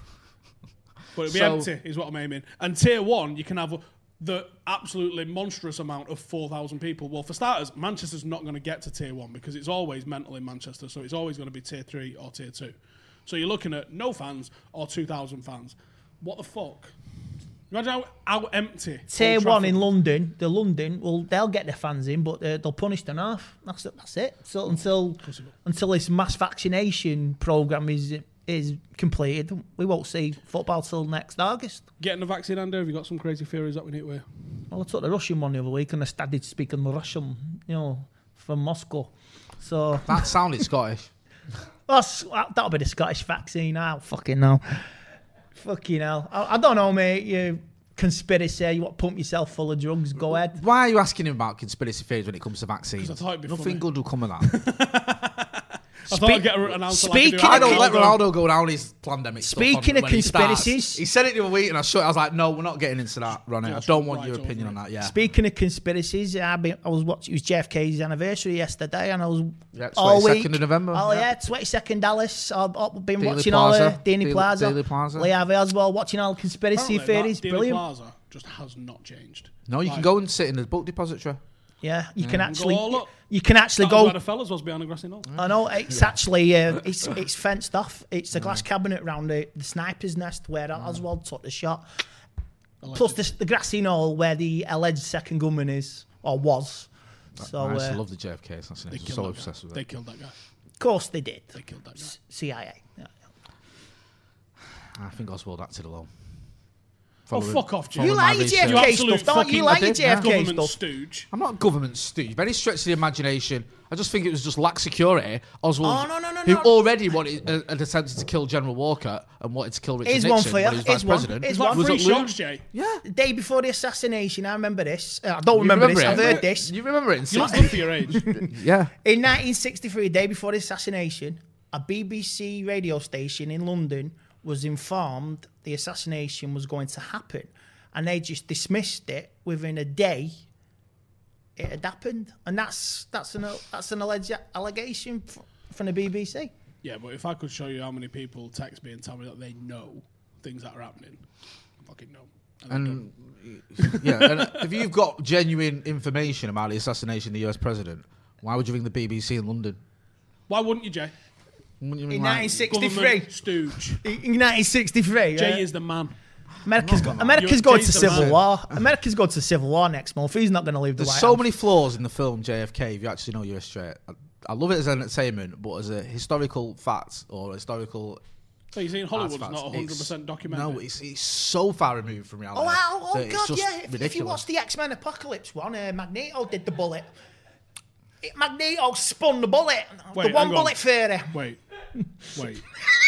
But it'll be So- empty, is what I'm aiming. And tier one, you can have the absolutely monstrous amount of four thousand people. Well, for starters, Manchester's not going to get to tier one because it's always mental in Manchester. So it's always going to be tier three or tier two. So you're looking at no fans or two thousand fans. What the fuck? Imagine how, how empty. Tier Old one in Trafford- London, the London, well, they'll get their fans in, but uh, they'll punish them off. That's it. That's it. So until until this mass vaccination program is is completed, we won't see football till next August. Getting the vaccine, Andy, have you got some crazy theories that we need to hear? Well, I took the Russian one the other week and I started speaking Russian, you know, from Moscow. So that sounded Scottish. that's, that'll be the Scottish vaccine. I'll fucking know. Fucking hell. I, I don't know, mate. You conspiracy, you want to pump yourself full of drugs, go ahead. Why are you asking him about conspiracy theories when it comes to vaccines? 'Cause I thought it'd be Nothing funny. good will come of that. I thought I'd get an announcer like I do speaking at I of don't let Ronaldo. Ronaldo go down his pandemic stuff Speaking on- of when he starts. conspiracies- He said it the other week and I shut it. I was like, no, we're not getting into that, Ronnie. I Just don't want right your over opinion it. on that, yeah. Speaking of conspiracies, I, been, I was watching. It was J F K's anniversary yesterday, and I was Yeah, all week. twenty-second of November, Oh yeah. yeah, twenty-second Dallas. I've, I've been Dealey watching all the Plaza. Dealey Dealey- Plaza, Dealey Plaza. Lee Harvey Oswald, watching all the conspiracy Apparently, theories. that Dealey Brilliant. Plaza just has not changed. No, you Like, can go and sit in the book depository. Yeah, you can actually, all up. you can actually That was go. where the fellas was behind the grassy knoll. I know it's actually uh, it's it's fenced off. It's a glass cabinet round the, the sniper's nest where Oswald took the shot. Plus the, the grassy knoll where the alleged second gunman is or was. So I used to uh, love the J F K They assassination. I was killed so that obsessed guy. with They it. killed that guy. of course they did. They killed that guy. C I A. Yeah. I think Oswald acted alone. Oh, Following- fuck off, Jim. following You my like your research. J F K You absolute stuff, don't you? You fucking- like I your did, J F K yeah. Government stuff. stooge. I'm not government stooge. By any stretch of the imagination, I just think it was just lax security. Oswald, Oh, no, no, no, who no. already wanted uh, had attempted to kill General Walker and wanted to kill Richard Here's Nixon one for you. when he was Here's vice one. president. Here's Like one. was three it Lou? shots, Jay. Yeah, The day before the assassination, I remember this. Uh, I don't You remember, this. it? I've heard this. You remember it? In You look sixty? good for your age. Yeah. In nineteen sixty-three, the day before the assassination, a B B C radio station in London was informed the assassination was going to happen, and they just dismissed it within a day. It had happened, and that's that's an that's an alleged allegation f- from the B B C. Yeah, but if I could show you how many people text me and tell me that they know things that are happening, I fucking know. And they And yeah, and if you've got genuine information about the assassination of the U S president, why would you ring the B B C in London? why wouldn't you, Jay? Wouldn't you ring, In like- nineteen sixty-three, Government stooge. in nineteen sixty-three, Jay uh, is the man. America's I'm go- not America's You're- going to Jay's the civil man. war. America's going to civil war next month. He's not going to leave the There's White so House. many flaws in the film J F K. If you actually know you're straight, I, I love it as entertainment, but as a historical fact or historical. So you saying Hollywood's artifacts, not one hundred it's- percent documented? No, it's it's so far removed from reality. Oh, wow. oh that it's God, just yeah. If, if you ridiculous. watch the X-Men Apocalypse one, uh, Magneto did the bullet. It, Magneto spun the bullet. Wait, the one hang on. bullet theory. Wait, wait,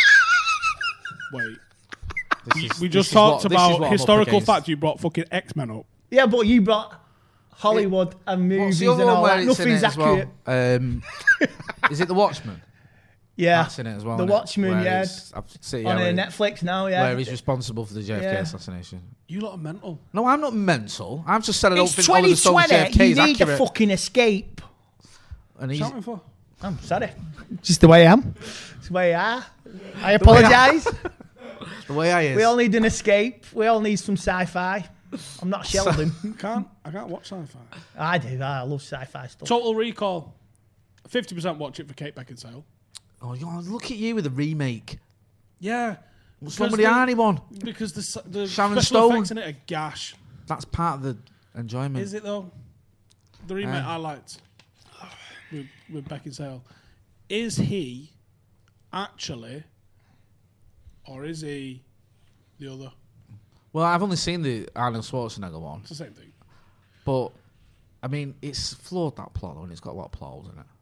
wait. This is- We this just is what- talked this is what about I'm up historical against. fact. You brought fucking X-Men up. Yeah, but you brought Hollywood and What's movies the other and one all where that. it's in Nothing's it as well? accurate. Um, is it The Watchmen? Yeah. That's in it as well. The isn't it? Watchmen, Where yeah. he's- I've seen, On yeah, uh, where, Netflix now, yeah. where he's responsible for the J F K Yeah. assassination. You lot are mental. No, I'm not mental. I've just said I don't It's think Oliver Stone's J F twenty twenty. K You is need accurate. to fucking escape. and he's, Shouting for? I'm sorry. Just the way I am. It's the way I am. I apologise. the way I is. We all need an escape. We all need some sci-fi. I'm not Sheldon. Can't I can't watch sci-fi. I do. I love sci-fi stuff. Total Recall. Fifty percent watch it for Kate Beckinsale. Oh, God, look at you with a remake. Yeah, Somebody the- Arnie one. Because the s- the Sharon special Stone. effects in it are gash. That's part of the enjoyment. Is it though? The remake Uh. I liked with, with Beckinsale. Is he actually, or is he the other? Well, I've only seen the Arnold Schwarzenegger one, It's the same thing. but I mean, it's flawed, that plot, and it's got a lot of plot holes in it.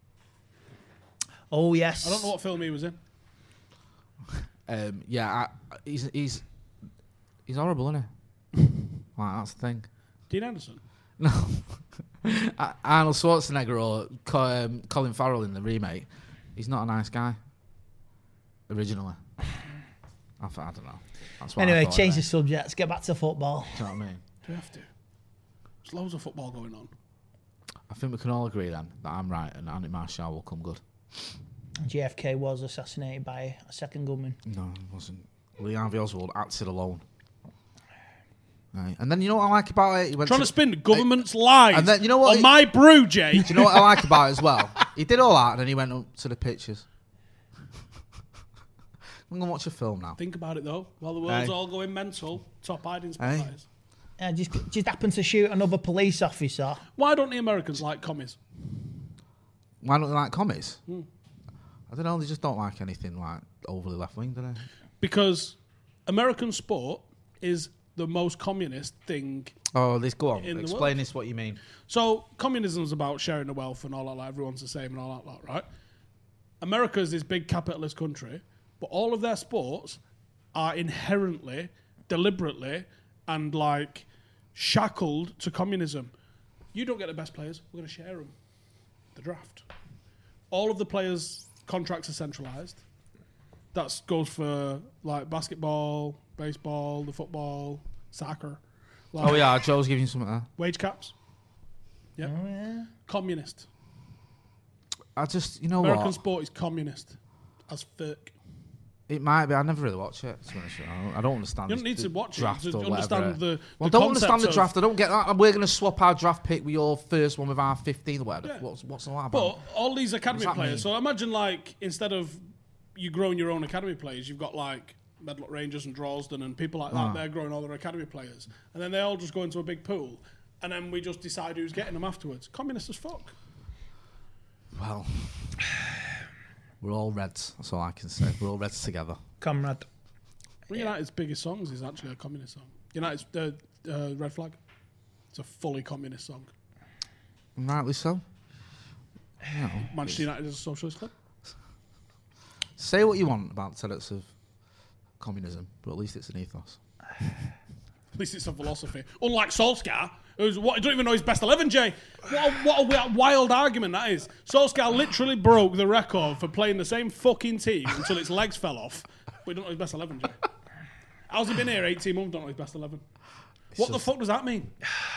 Oh yes. I don't know what film he was in. Um, yeah, I, he's he's he's horrible, isn't he? Like, that's the thing. Dean Anderson. No, Arnold Schwarzenegger or Co- um, Colin Farrell in the remake. He's not a nice guy. Originally, I, th- I don't know. That's what I Anyway, thought change of the it. subject. Let's get back to football. Do you know what I mean? Do we have to? There's loads of football going on. I think we can all agree then that I'm right and Andy Marshall will come good. J F K was assassinated by a second gunman. No, it wasn't. Lee Harvey Oswald acted alone. Right. And then you know what I like about it? He went Trying to to spin government's lies And then, you know what on he- my brew, Jay. Do you know what I like about it as well? He did all that and then he went up to the pictures. I'm going to watch a film now. Think about it though. While the world's Hey. all going mental, top hiding Hey. supplies. Uh, just just happened to shoot another police officer. Why don't the Americans like commies? Why don't they like commies? Hmm. I don't know, they just don't like anything like overly left wing, do they? Because American sport is the most communist thing. Oh, this go on. In the Explain world. this what you mean. So communism is about sharing the wealth and all that. Like everyone's the same and all that, lot, right? America is this big capitalist country, but all of their sports are inherently, deliberately, and like shackled to communism. You don't get the best players. We're going to share them. The draft. All of the players' contracts are centralised. That goes for like basketball, baseball, the football, soccer. Like, Oh, yeah, Joe's giving you something there. Wage caps. Yep. Oh yeah. Communist. I just, you know American what? sport is communist. As fuck. It might be. I never really watch it. To be honest with you. I don't- I don't understand. You don't this- need the to watch it draft to or whatever. understand the. Well, the I don't understand concept the of- draft. I don't get that. We're going to swap our draft pick with your first one with our fifteenth. Whatever. Yeah. What's what's all that But about? all these academy that players. mean? So imagine like instead of you growing your own academy players, you've got like Medlock Rangers and Droylsden and people like that. Ah. They're growing all their academy players, and then they all just go into a big pool, and then we just decide who's getting them afterwards. Communist as fuck. Well, we're all Reds. That's all I can say. We're all Reds together. Comrade. One of United's biggest songs is actually a communist song. United's uh, uh, Red Flag. It's a fully communist song. And rightly so. No. Manchester United is a socialist club. Say what you want about the tenets of communism, but at least it's an ethos. At least it's a philosophy. Unlike Solskjaer, who's what, I don't even know his best eleven, Jay. What a, what a wi- wild argument that is. Solskjaer literally broke the record for playing the same fucking team until its legs fell off. We don't know his best eleven, Jay. How's he been here eighteen months? Don't know his best eleven. What the just- fuck does that mean?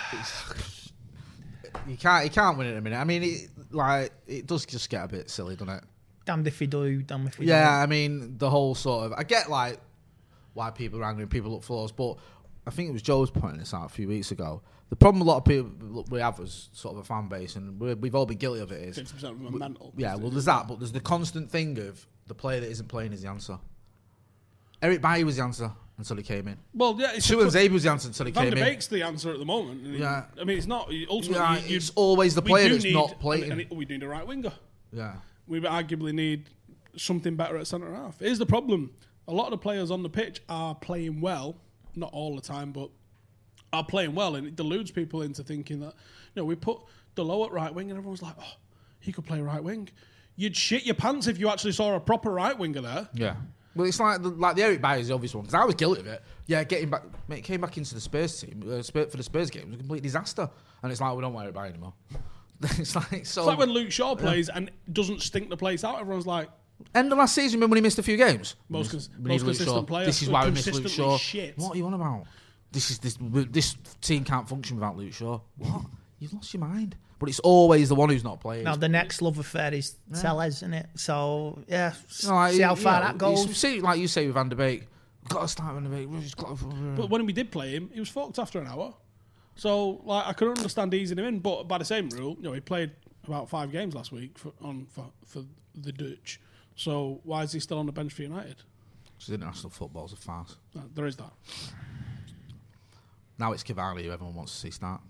You can't. You can't win it in a minute. I mean, it, like it does just get a bit silly, doesn't it? Damned if you do, damned if you Yeah, I mean the whole sort of. I get like why people are angry and people look flaws, but I think it was Joe's pointing this out a few weeks ago. The problem a lot of people look, we have as sort of a fan base, and we're, we've all been guilty of it. Is fifty percent of them are mental. yeah, well, there's that, but there's the constant thing of the player that isn't playing is the answer. Eric Bailly was the answer until he came in. Well, yeah, it's Sue and Zabe was the answer until he Van came der in. Beek's the answer at the moment. And he- Yeah. I mean, it's not ultimately. Yeah, you- it's always the we player do that's need- not playing. And, and it, we need a right winger. Yeah. We arguably need something better at centre half. Here's the problem: a lot of the players on the pitch are playing well, not all the time, but are playing well, and it deludes people into thinking that you know we put Delo at right wing, and everyone's like, "Oh, he could play right wing." You'd shit your pants if you actually saw a proper right winger there. Yeah. Well, it's like the, like the Eric Bailly is the obvious one because I was guilty of it. Yeah, getting back, mate, came back into the Spurs team uh, Spurs, for the Spurs game was a complete disaster, and it's like we don't want Eric Bailly anymore. it's like so. It's like when Luke Shaw plays and doesn't stink the place out. Everyone's like, End of last season, remember when he missed a few games? Most cons- We need most Luke consistent Shaw. player, This is but why we missed Luke consistently Shaw. shit. What are you on about? This is this this team can't function without Luke Shaw. What? You've lost your mind. But it's always the one who's not playing. Now the next love affair is Tellez, isn't it? So yeah, s- No, like, see how you far know, that goes. you See, like you say with Van der Beek, got to start Van der Beek. He's got to, But when we did play him, he was fucked after an hour. So like I could understand easing him in, but by the same rule, you know, he played about five games last week for on for, for the Dutch. So why is he still on the bench for United? Because international football's a farce. No, there is that. Now it's Cavani who everyone wants to see start.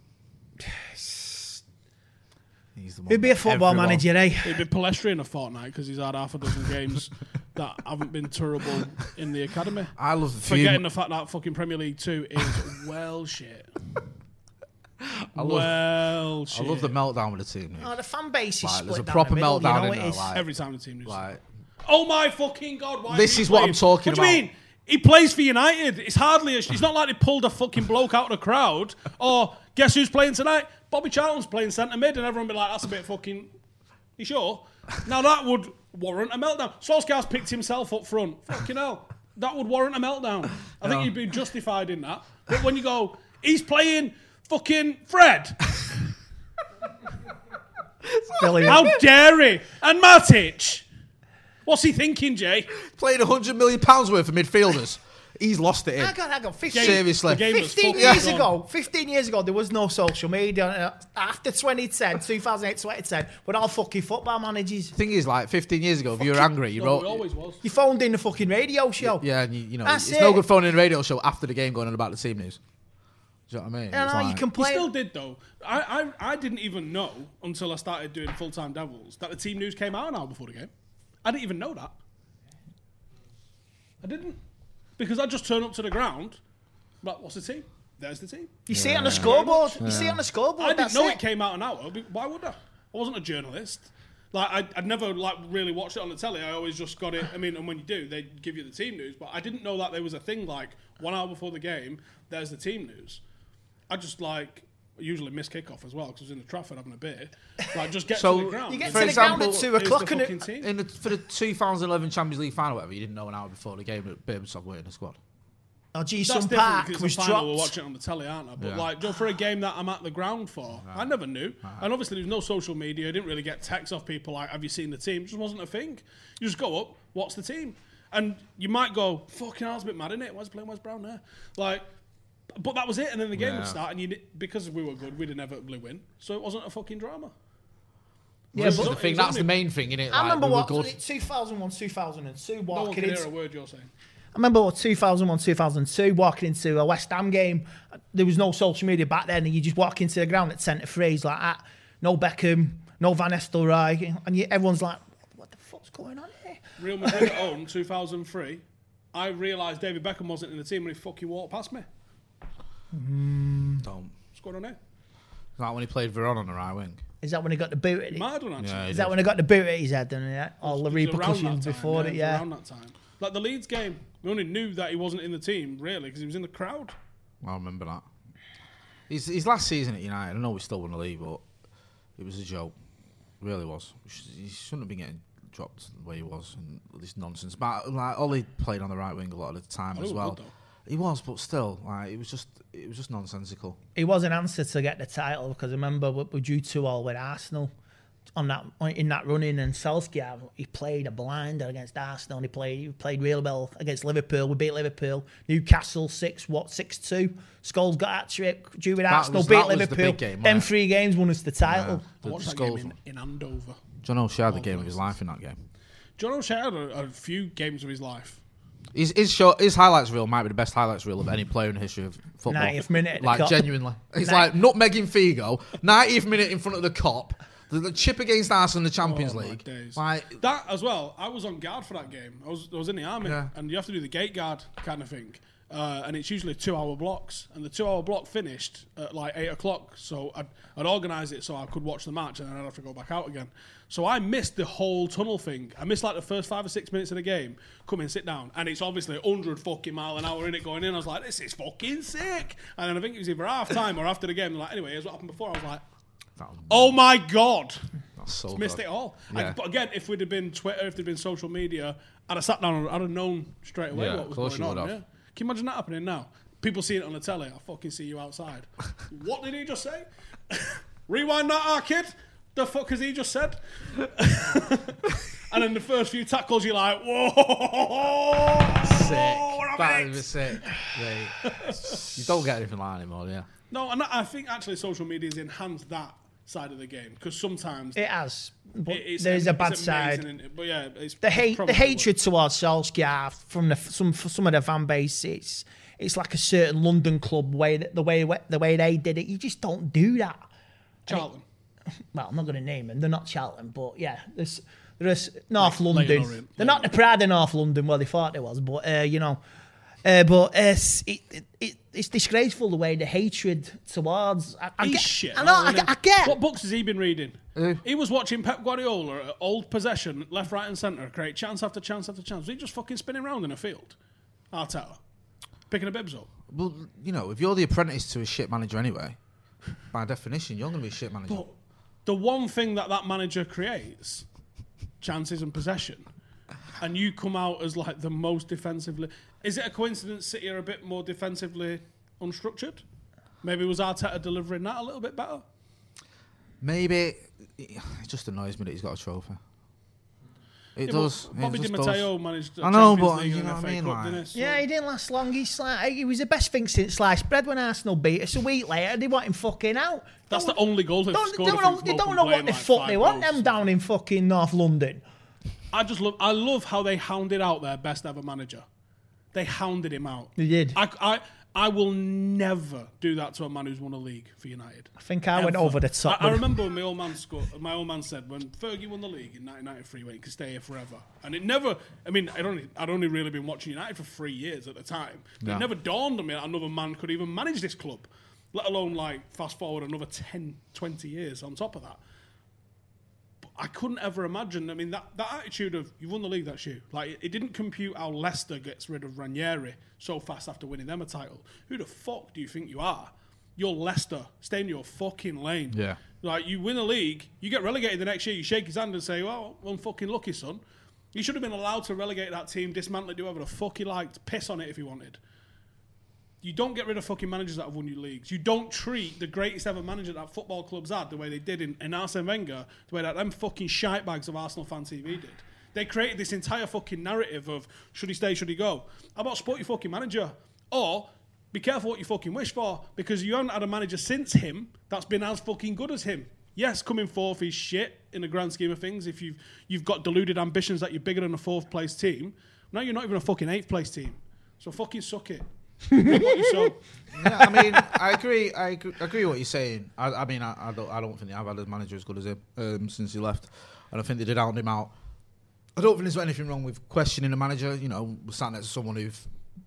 He's the one He'd be a that football everyone- manager, eh? It'd be Palestri in a fortnight because he's had half a dozen games that haven't been terrible in the academy. I love the Forgetting few, the fact that fucking Premier League two is well shit. I love, well I shit. love the meltdown with the team. Oh, the fan base is Like, split there's a down proper the middle, meltdown you know in it there, is. like- Every time the team loses. Like, Oh my fucking god! Why This he is what playing? I'm talking What do you about. mean? He plays for United. It's hardly. A, it's not like they pulled a fucking bloke out of the crowd. Or guess who's playing tonight? Bobby Charlton's playing centre mid, and everyone be like, "That's a bit fucking." You sure? Now that would warrant a meltdown. Solskjaer's picked himself up front. Fucking hell, that would warrant a meltdown. I think you'd be justified in that. But when you go, he's playing fucking Fred. Brilliant. How dare he? And Matic. What's he thinking, Jay? playing one hundred million pounds worth of midfielders. He's lost it in. Hang on, hang on. fifteen, Seriously. The game was fifteen fucking years gone. ago, fifteen years ago, there was no social media. Uh, After twenty ten, two thousand eight, twenty ten, we're all fucking football managers. thing is, like fifteen years ago, if you were angry, you No, wrote. he always was. You phoned in the fucking radio show. Yeah, and you, you know, That's it's no it. good phoning in a radio show after the game going on about the team news. Do you know what I mean? I It's know, you like- can He play. still did though. I, I I didn't even know until I started doing full time Devils that the team news came out an hour before the game. I didn't even know that. I didn't because I just turn up to the ground. Like, what's the team? There's the team. You see it on the scoreboard. You see it on the scoreboard. I didn't that's know it. it came out an hour. but Why would I? I wasn't a journalist. Like I, I'd never like really watched it on the telly. I always just got it. I mean, and when you do, they give you the team news. But I didn't know that there was a thing like one hour before the game. There's the team news. I just like usually miss kickoff as well because I was in the Trafford having a beer. Like just get So, to the ground. You get For to the ground at example, two Here's o'clock the and fucking it, team. In the, for the two thousand eleven Champions League final, whatever, you didn't know an hour before the game that Birmingham weren't in the squad. oh, G That's Sun different Park because was the final we're dropped. watching it on the telly, aren't I? But Yeah. like, just for a game that I'm at the ground for, I never knew. And obviously, there was no social media. I didn't really get texts off people like, "Have you seen the team?" It just wasn't a thing. You just go up, what's the team? And you might go, "Fucking hell, it's a bit mad, isn't it? Why is he playing West Brown there?" Like, but that was it. And then the game Yeah. would start, and you because we were good, we'd inevitably win. So it wasn't a fucking drama. Yeah, This but is the it thing. was That's only- the main thing, innit? I Like, remember we were what good. was it, two thousand one, two thousand two, No one walking can into. hear a word you're saying. I remember what, two thousand one, two thousand two, walking into a West Ham game. There was no social media back then, and you just walk into the ground at centre phrase like that. No Beckham, no Van Nistelrooy, and you, everyone's like, "What the fuck's going on here?" Real Madrid at home, two thousand three. I realised David Beckham wasn't in the team when he fucking walked past me. Don't. What's going on here? Like when he played Veron on the right wing. Is that when he got the boot at it? Mad one actually. Yeah, he Is that did. when he got the boot at his head? And yeah, all the It was around repercussions that time, before it, was yeah. Around that time. Like the Leeds game, we only knew that he wasn't in the team, really, because he was in the crowd. I remember that. His, his last season at United, I know we still won the league, but it was a joke. It really was. He shouldn't have been getting dropped the way he was and all this nonsense. But like Ollie played on the right wing a lot of the time Oh, as he was well. good, though. He was, but still, like it was just it was just nonsensical. He was an answer to get the title because I remember we were due to all with Arsenal on that in that running, and Solskjaer he played a blinder against Arsenal. And he played he played real well against Liverpool. We beat Liverpool. Newcastle six what six two. Scholes got hat trick. Drew with Arsenal. was- beat that was the Liverpool. big game, Them wasn't it? three games won us the title. I The watched that Scholes game one. in, in Andover. John O'Shea had the Oh, game of his life in that game. John O'Shea had a, a few games of his life. His his, show, his highlights reel might be the best highlights reel of any player in the history of football. ninetieth minute at the like Kop. genuinely, it's Nin- like nutmegging Figo. ninetieth minute in front of the Kop. The, the chip against Arsenal in the Champions Oh, my League. days. Like That as well, I was on guard for that game. I was I was in the army, Yeah. and you have to do the gate guard kind of thing. Uh, and it's usually two-hour blocks, and the two-hour block finished at like eight o'clock. So I'd, I'd organise it so I could watch the match, and then I'd have to go back out again. So I missed the whole tunnel thing. I missed like the first five or six minutes of the game. Come in, sit down, and it's obviously one hundred fucking mile an hour in it going in. I was like, this is fucking sick. And then I think it was either half time or after the game. They're like, anyway, here's what happened before. I was like, that was, oh my god. that's so Missed good. it all. Yeah. I, but again, if we'd have been Twitter, if there'd been social media, I'd have sat down and I'd have known straight away Yeah, what was of course going you on. would have. Yeah. Can you imagine that happening now? People seeing it on the telly. I fucking see you outside. What did he just say? Rewind that, our kid. The fuck has he just said? And then the first few tackles, you're like, whoa, Sick. we're having That it. would be sick. Yeah. You don't get anything like that anymore, yeah. No, and I think actually social media's enhanced that side of the game because sometimes It has, but it- it's there is a am- bad it's side. amazing, isn't it? But yeah, it's The hate, the probably hatred worse. towards Solskjaer from the some for some of the fan base, it's it's like a certain London club way that the way the way they did it. You just don't do that. Charlton. Well, I'm not going to name them. They're not Charlton, but yeah, there's there's North Leyton London. Orient. They're not the pride of North London. Well, they thought they was, but uh, you know, uh, but uh, it's, it, it, it, it's disgraceful the way the hatred towards. I, I He's get, shit. I know. I, isn't he? I get. What books has he been reading? Uh, He was watching Pep Guardiola at old possession, left, right, and centre, create chance after chance after chance. Was he just fucking spinning around in a field? Arteta. Picking a bibs up. Well, you know, if you're the apprentice to a shit manager anyway, by definition, you're going to be a shit manager. But the one thing that that manager creates, chances and possession, and you come out as like the most defensively. Is it a coincidence City are a bit more defensively unstructured? Maybe was Arteta delivering that a little bit better? Maybe it just annoys me that he's got a trophy. It Yeah, does. but it Bobby Di just does. Matteo managed the I know, Champions but League you and know an what F I A mean, Cup, like- didn't he? So- Yeah, he didn't last long. He's like, he was the best thing since sliced bread when Arsenal beat us. A week later, they want him fucking out. That's Don't- the only goal they've Don't, scored. don't if know, he's they not don't know what playing the like fuck five they want goals. them down in fucking North London. I just love. I love how they hounded out their best ever manager. They hounded him out. They did. I, I, I will never do that to a man who's won a league for United. I think I went Ever. over the top. I, I with- remember when my old man scored, my old man said when Fergie won the league in nineteen ninety-three, when he could stay here forever, and it never. I mean, I'd only I'd only really been watching United for three years at the time. But Yeah. It never dawned on me that another man could even manage this club, let alone like fast forward another ten, twenty years on top of that. But I couldn't ever imagine. I mean, that, that attitude of you won the league, that's you. Like it, it didn't compute how Leicester gets rid of Ranieri so fast after winning them a title. Who the fuck do you think you are? You're Leicester. Stay in your fucking lane. Yeah. Like, you win a league, you get relegated the next year, you shake his hand and say, well, I'm fucking lucky, son. You should have been allowed to relegate that team, dismantle it, do whatever the fuck he liked, piss on it if he wanted. You don't get rid of fucking managers that have won you leagues. You don't treat the greatest ever manager that football clubs had the way they did in, in Arsene Wenger, the way that them fucking shitebags of Arsenal Fan T V did. They created this entire fucking narrative of should he stay, should he go? How about support your fucking manager? Or be careful what you fucking wish for, because you haven't had a manager since him that's been as fucking good as him. Yes, coming fourth is shit in the grand scheme of things. If you've you've got deluded ambitions that you're bigger than a fourth place team, now you're not even a fucking eighth place team. So fucking suck it. What you saw. Yeah, I mean, I agree. I agree, I agree with what you're saying. I, I mean, I, I don't. I don't think they have had a manager as good as him um, since he left, and I think they did hound him out. I don't think there's anything wrong with questioning a manager. You know, we're sat next to someone who've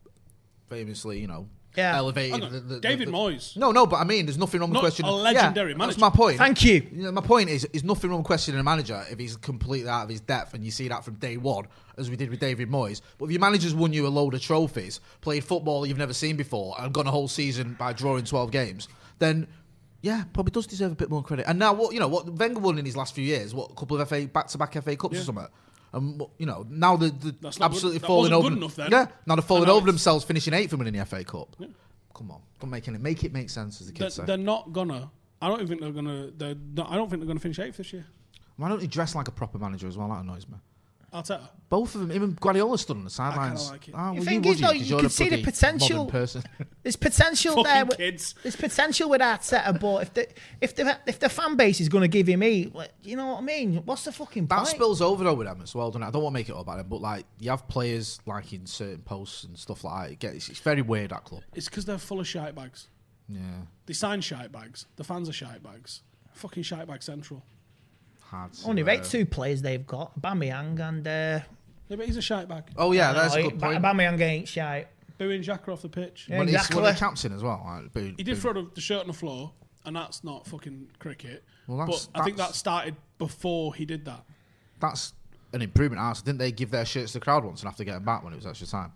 famously, you know, Yeah. elevated. Hang on, the, the, David the, Moyes. No, no, but I mean, there's nothing wrong with Not questioning a legendary yeah, manager. That's my point. Thank you. You know, my point is, is nothing wrong with questioning a manager if he's completely out of his depth, and you see that from day one, as we did with David Moyes. But if your manager's won you a load of trophies, played football you've never seen before, and gone a whole season by drawing twelve games, then yeah, probably does deserve a bit more credit. And now, what you know, what Wenger won in his last few years, what a couple of F A back-to-back F A Cups Yeah. or something. And you know, now the, the That's not absolutely good. That falling wasn't over. good enough then. Yeah, now they're falling And now over it's- themselves, finishing eighth and winning the F A Cup. Come on, don't make it make it make sense, as the They're, kids say. they're not gonna. I don't even think they're gonna. They're not, I don't think they're gonna finish eighth this year. Why don't he dress like a proper manager as well? That annoys me. Arteta. Both of them, even Guardiola stood on the sidelines. like it. Oh, The well, thing you is, would though, you, 'cause you you're can a see the bloody potential. modern person. There's potential Fucking there. With, kids. There's potential with Arteta, but if the if the if the fan base is going to give him E, like, you know what I mean? What's the fucking That point? spills over though with them as well, doesn't it? I don't want to make it all about them, but like you have players like in certain posts and stuff like that. It gets, it's very weird, that club. It's because they're full of shite bags. Yeah, They sign shite bags. The fans are shite bags. Fucking shite bag central. hard. To, Only uh, rate two players they've got: Bamiyang and. Uh, Yeah, but he's a shite bag. Oh yeah, that's a no, good Ba- point. Bamiyang ain't shite. Booing Xhaka off the pitch. Yeah, when he's exactly. when he caps in as well. Like, boo, He did boo. throw the, the shirt on the floor, and that's not fucking cricket. Well, that's- but I think that's- that started before he did that. That's an improvement. Arsenal, didn't they give their shirts to the crowd once and have to get them back when it was extra time?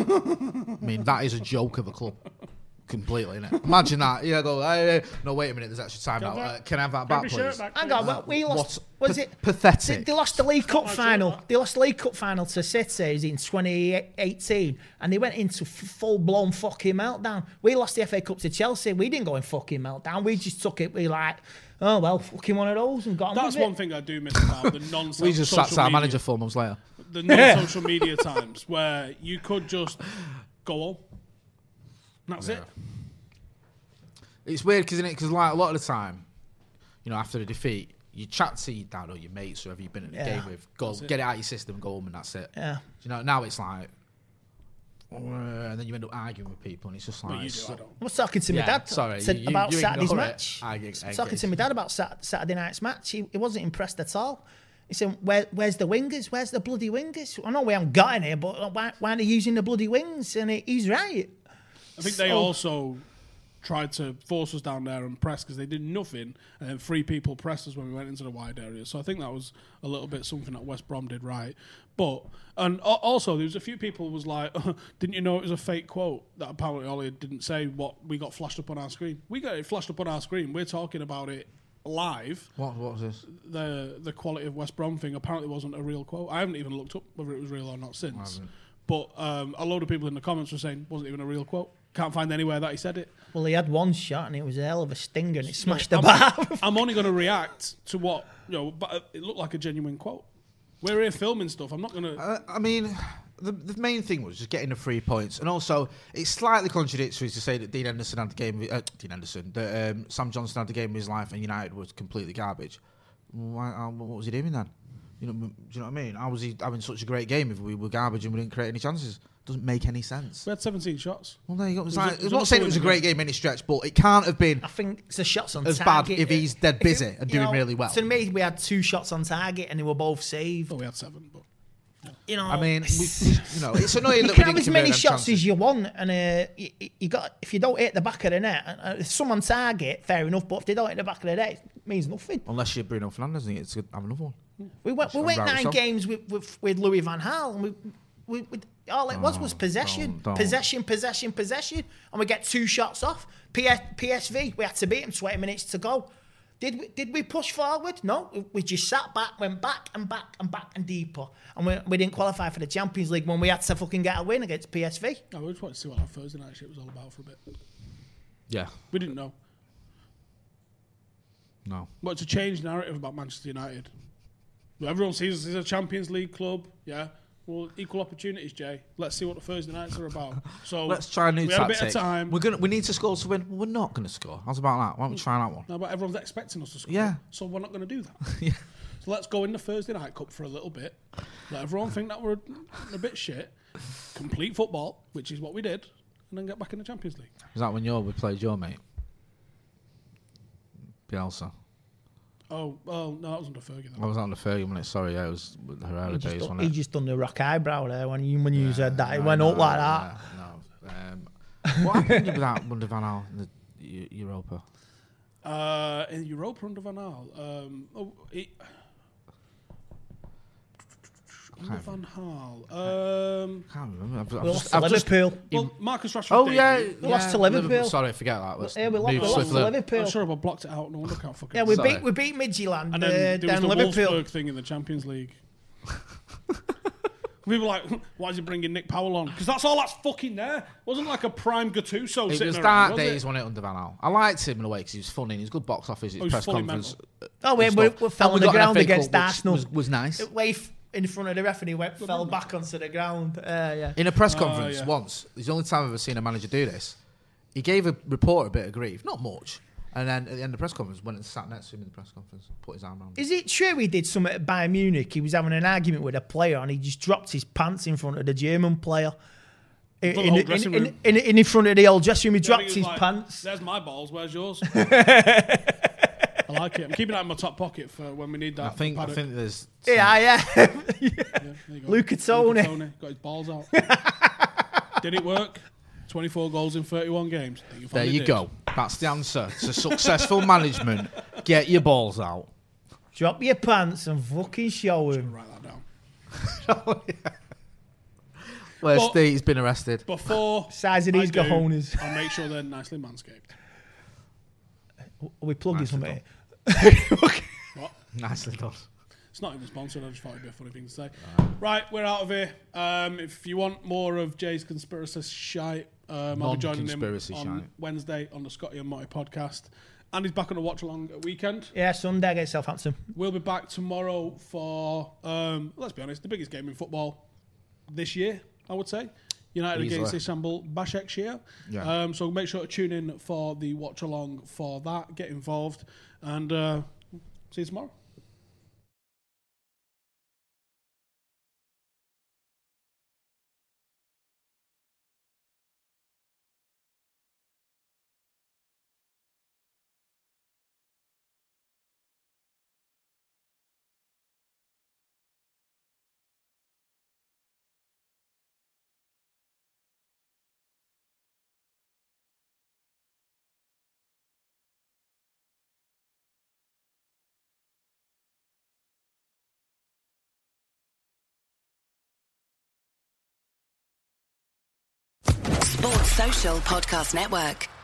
I mean, that is a joke of a club. Completely, innit? Imagine that. Yeah, go, hey, hey, no, wait a minute, there's extra time now. Can I- Uh, can I have that Grab back, your please? shirt back, Hang please. on, well, we lost. What? Was Pa- it pathetic. They, they lost the League Cup my shirt final. back. They lost the League Cup final to City in twenty eighteen, and they went into f- full blown fucking meltdown. We lost the F A Cup to Chelsea. We didn't go in fucking meltdown. We just took it. We like, oh well, fucking one of those, and got on That's with one it. thing I do miss about the non-social We just sacked our manager four months later. the non-social media times where you could just go on. And that's it. It's weird, because like a lot of the time, you know, after a defeat, you chat to your dad or your mates, whoever you've been in a Yeah. game with, go get it out of your system, go home, and that's it. Yeah. You know, now it's like, uh, and then you end up arguing with people, and it's just like, But you do, so- I don't. I was talking to my Yeah, dad sorry, said you- about you Saturday's ignore it. match. I get- I I was talking get to it. my dad about Sat- Saturday night's match. He, he wasn't impressed at all. He said, Where, where's the wingers? Where's the bloody wingers? I know we haven't got any, but why, why are they using the bloody wings? And he, he's right. I think they So- also tried to force us down there and press because they did nothing, and then three people pressed us when we went into the wide area. So I think that was a little bit something that West Brom did right. But and al- also there was a few people was like, didn't you know it was a fake quote that apparently Ollie didn't say what we got flashed up on our screen. We got it flashed up on our screen. We're talking about it live. What, what was this? The the quality of West Brom thing apparently wasn't a real quote. I haven't even looked up whether it was real or not since. But um, a load of people in the comments were saying wasn't even a real quote. Can't find anywhere that he said it. Well, he had one shot and it was a hell of a stinger and it smashed No, the I'm- bar. I'm only going to react to what, you know, but it looked like a genuine quote. We're here filming stuff. I'm not going to. Uh, I mean, the, the main thing was just getting the three points, and also it's slightly contradictory to say that Dean Henderson had the game. Uh, Dean Henderson, that um, Sam Johnson had the game of his life, and United was completely garbage. Why, uh, what was he doing then? You know, do you know what I mean? How was he having such a great game if we were garbage and we didn't create any chances? Doesn't make any sense. We had seventeen shots. Well, there you go. It's Was like, it- was I'm it not saying it also was a in the great game any stretch, but it can't have been I think it's the shots on as bad target. if he's dead If busy you- and you doing know, really well. To me, we had two shots on target and they were both saved. Well, we had seven, but You know, I mean, we, you know, it's annoying you that we can have didn't as convert many them shots chances. as you want, and uh, you, you got if you don't hit the back of the net, uh, if someone target, fair enough. But if they don't hit the back of the net, it means nothing. Unless you're Bruno Fernandes and you get to have another one. We went we So went right, nine so- games with, with with Louis van Gaal, and we. We, we, all it was was possession, don't, don't. possession, possession, possession, and we get two shots off. P S, P S V, we had to beat them twenty minutes to go. Did we, did we push forward? No, we- we just sat back, went back and back and back and deeper, and we, we didn't qualify for the Champions League when we had to fucking get a win against P S V. no, we just wanted to see what our Thursday night shit was all about for a bit. Yeah, We didn't know. no. But it's a changed narrative about Manchester United. Everyone sees us as a Champions League club, yeah. Well, equal opportunities, Jay. Let's see what the Thursday nights are about. So Let's try a new we had a tactic. bit of time. We're gonna. We need to score to win. Well, we're not going to score. How's about that? Why don't we try that one? No, but everyone's expecting us to score. Yeah. So we're not going to do that. Yeah. So let's go in the Thursday night cup for a little bit. Let everyone think that we're a, a bit shit. Complete football, which is what we did, and then get back in the Champions League. Is that when you we played your mate? Bielsa. Oh, well, no, that was under Fergie. I Then. was on the Fergie minute. Sorry, yeah, it was with the Herrera He days, just, wasn't done, he it? just done the rock eyebrow there when you when you said that. It No, went no, up like that. No. no. Um, what happened with that under Van Gaal in the Eu- Europa? Uh, in Europa under Van Gaal. Um, oh, he, under Van Gaal. Um, I can't remember. I've, I've We just, lost to I've just, Liverpool. well, Marcus Rashford. oh yeah, debuted. We lost yeah, to Liverpool. Sorry, forget that. Let's Yeah, we lost- move we lost to swiftly. Liverpool. I'm sure I blocked it out. No wonder I can't fucking. Yeah, we Sorry. beat we beat Midtjylland And then uh, there was down the Liverpool. Wolfsburg thing in the Champions League. We were like, why is he bringing Nick Powell on? Because that's all that's fucking there. It wasn't like a prime Gattuso It sitting was around, dark was days it? when it under Van Gaal. I liked him in a way because he was funny and he was good box office. His Oh, he's press fully conference. Oh, we, and we, stuff. we fell And on we the got an ground F A against Cup, which Arsenal. Was, was nice. Way f- in front of the ref and he went, fell back onto the ground. Uh, yeah. In a press Oh, conference yeah. once, it's the only time I've ever seen a manager do this. He gave a reporter a bit of grief, not much, and then at the end of the press conference, went and sat next to him in the press conference, put his arm around him. Is it true he did something at Bayern Munich? He was having an argument with a player and he just dropped his pants in front of the German player. In, The in, whole in, dressing in, room. in, in, in front of the old dressing room, he Yeah, I dropped think he his was like, pants. There's my balls. Where's yours? I like it. I'm keeping that in my top pocket for when we need that. I think, for I Paddock. think there's. Yeah, yeah. Yeah, there you go. Luca Toni. Toni got his balls out. Did it work? twenty-four goals in thirty-one games. I think you There finally you did. go. That's the answer to successful management. Get your balls out. Drop your pants and fucking show him. Write that down. Where's But- Steve? He's been arrested. Before Size of I these do, cojones. I'll make sure they're nicely manscaped. Are we plugging Nicely something? What? Nicely done. It's not even sponsored. I just thought it'd be a funny thing to say. Right, we're out of here. Um, if you want more of Jay's conspiracy shite, um, I'll be joining him Non-conspiracy on shite. Wednesday on the Scotty and Motty podcast. And he's back on the watch along at weekend. Yeah, Sunday against Southampton. We'll be back tomorrow for, um, let's be honest, the biggest game in football this year, I would say. United Easily. against Istanbul Başakşehir. Yeah. Um, so make sure to tune in for the watch along for that. Get involved. And uh, See you tomorrow. Sports Social Podcast Network.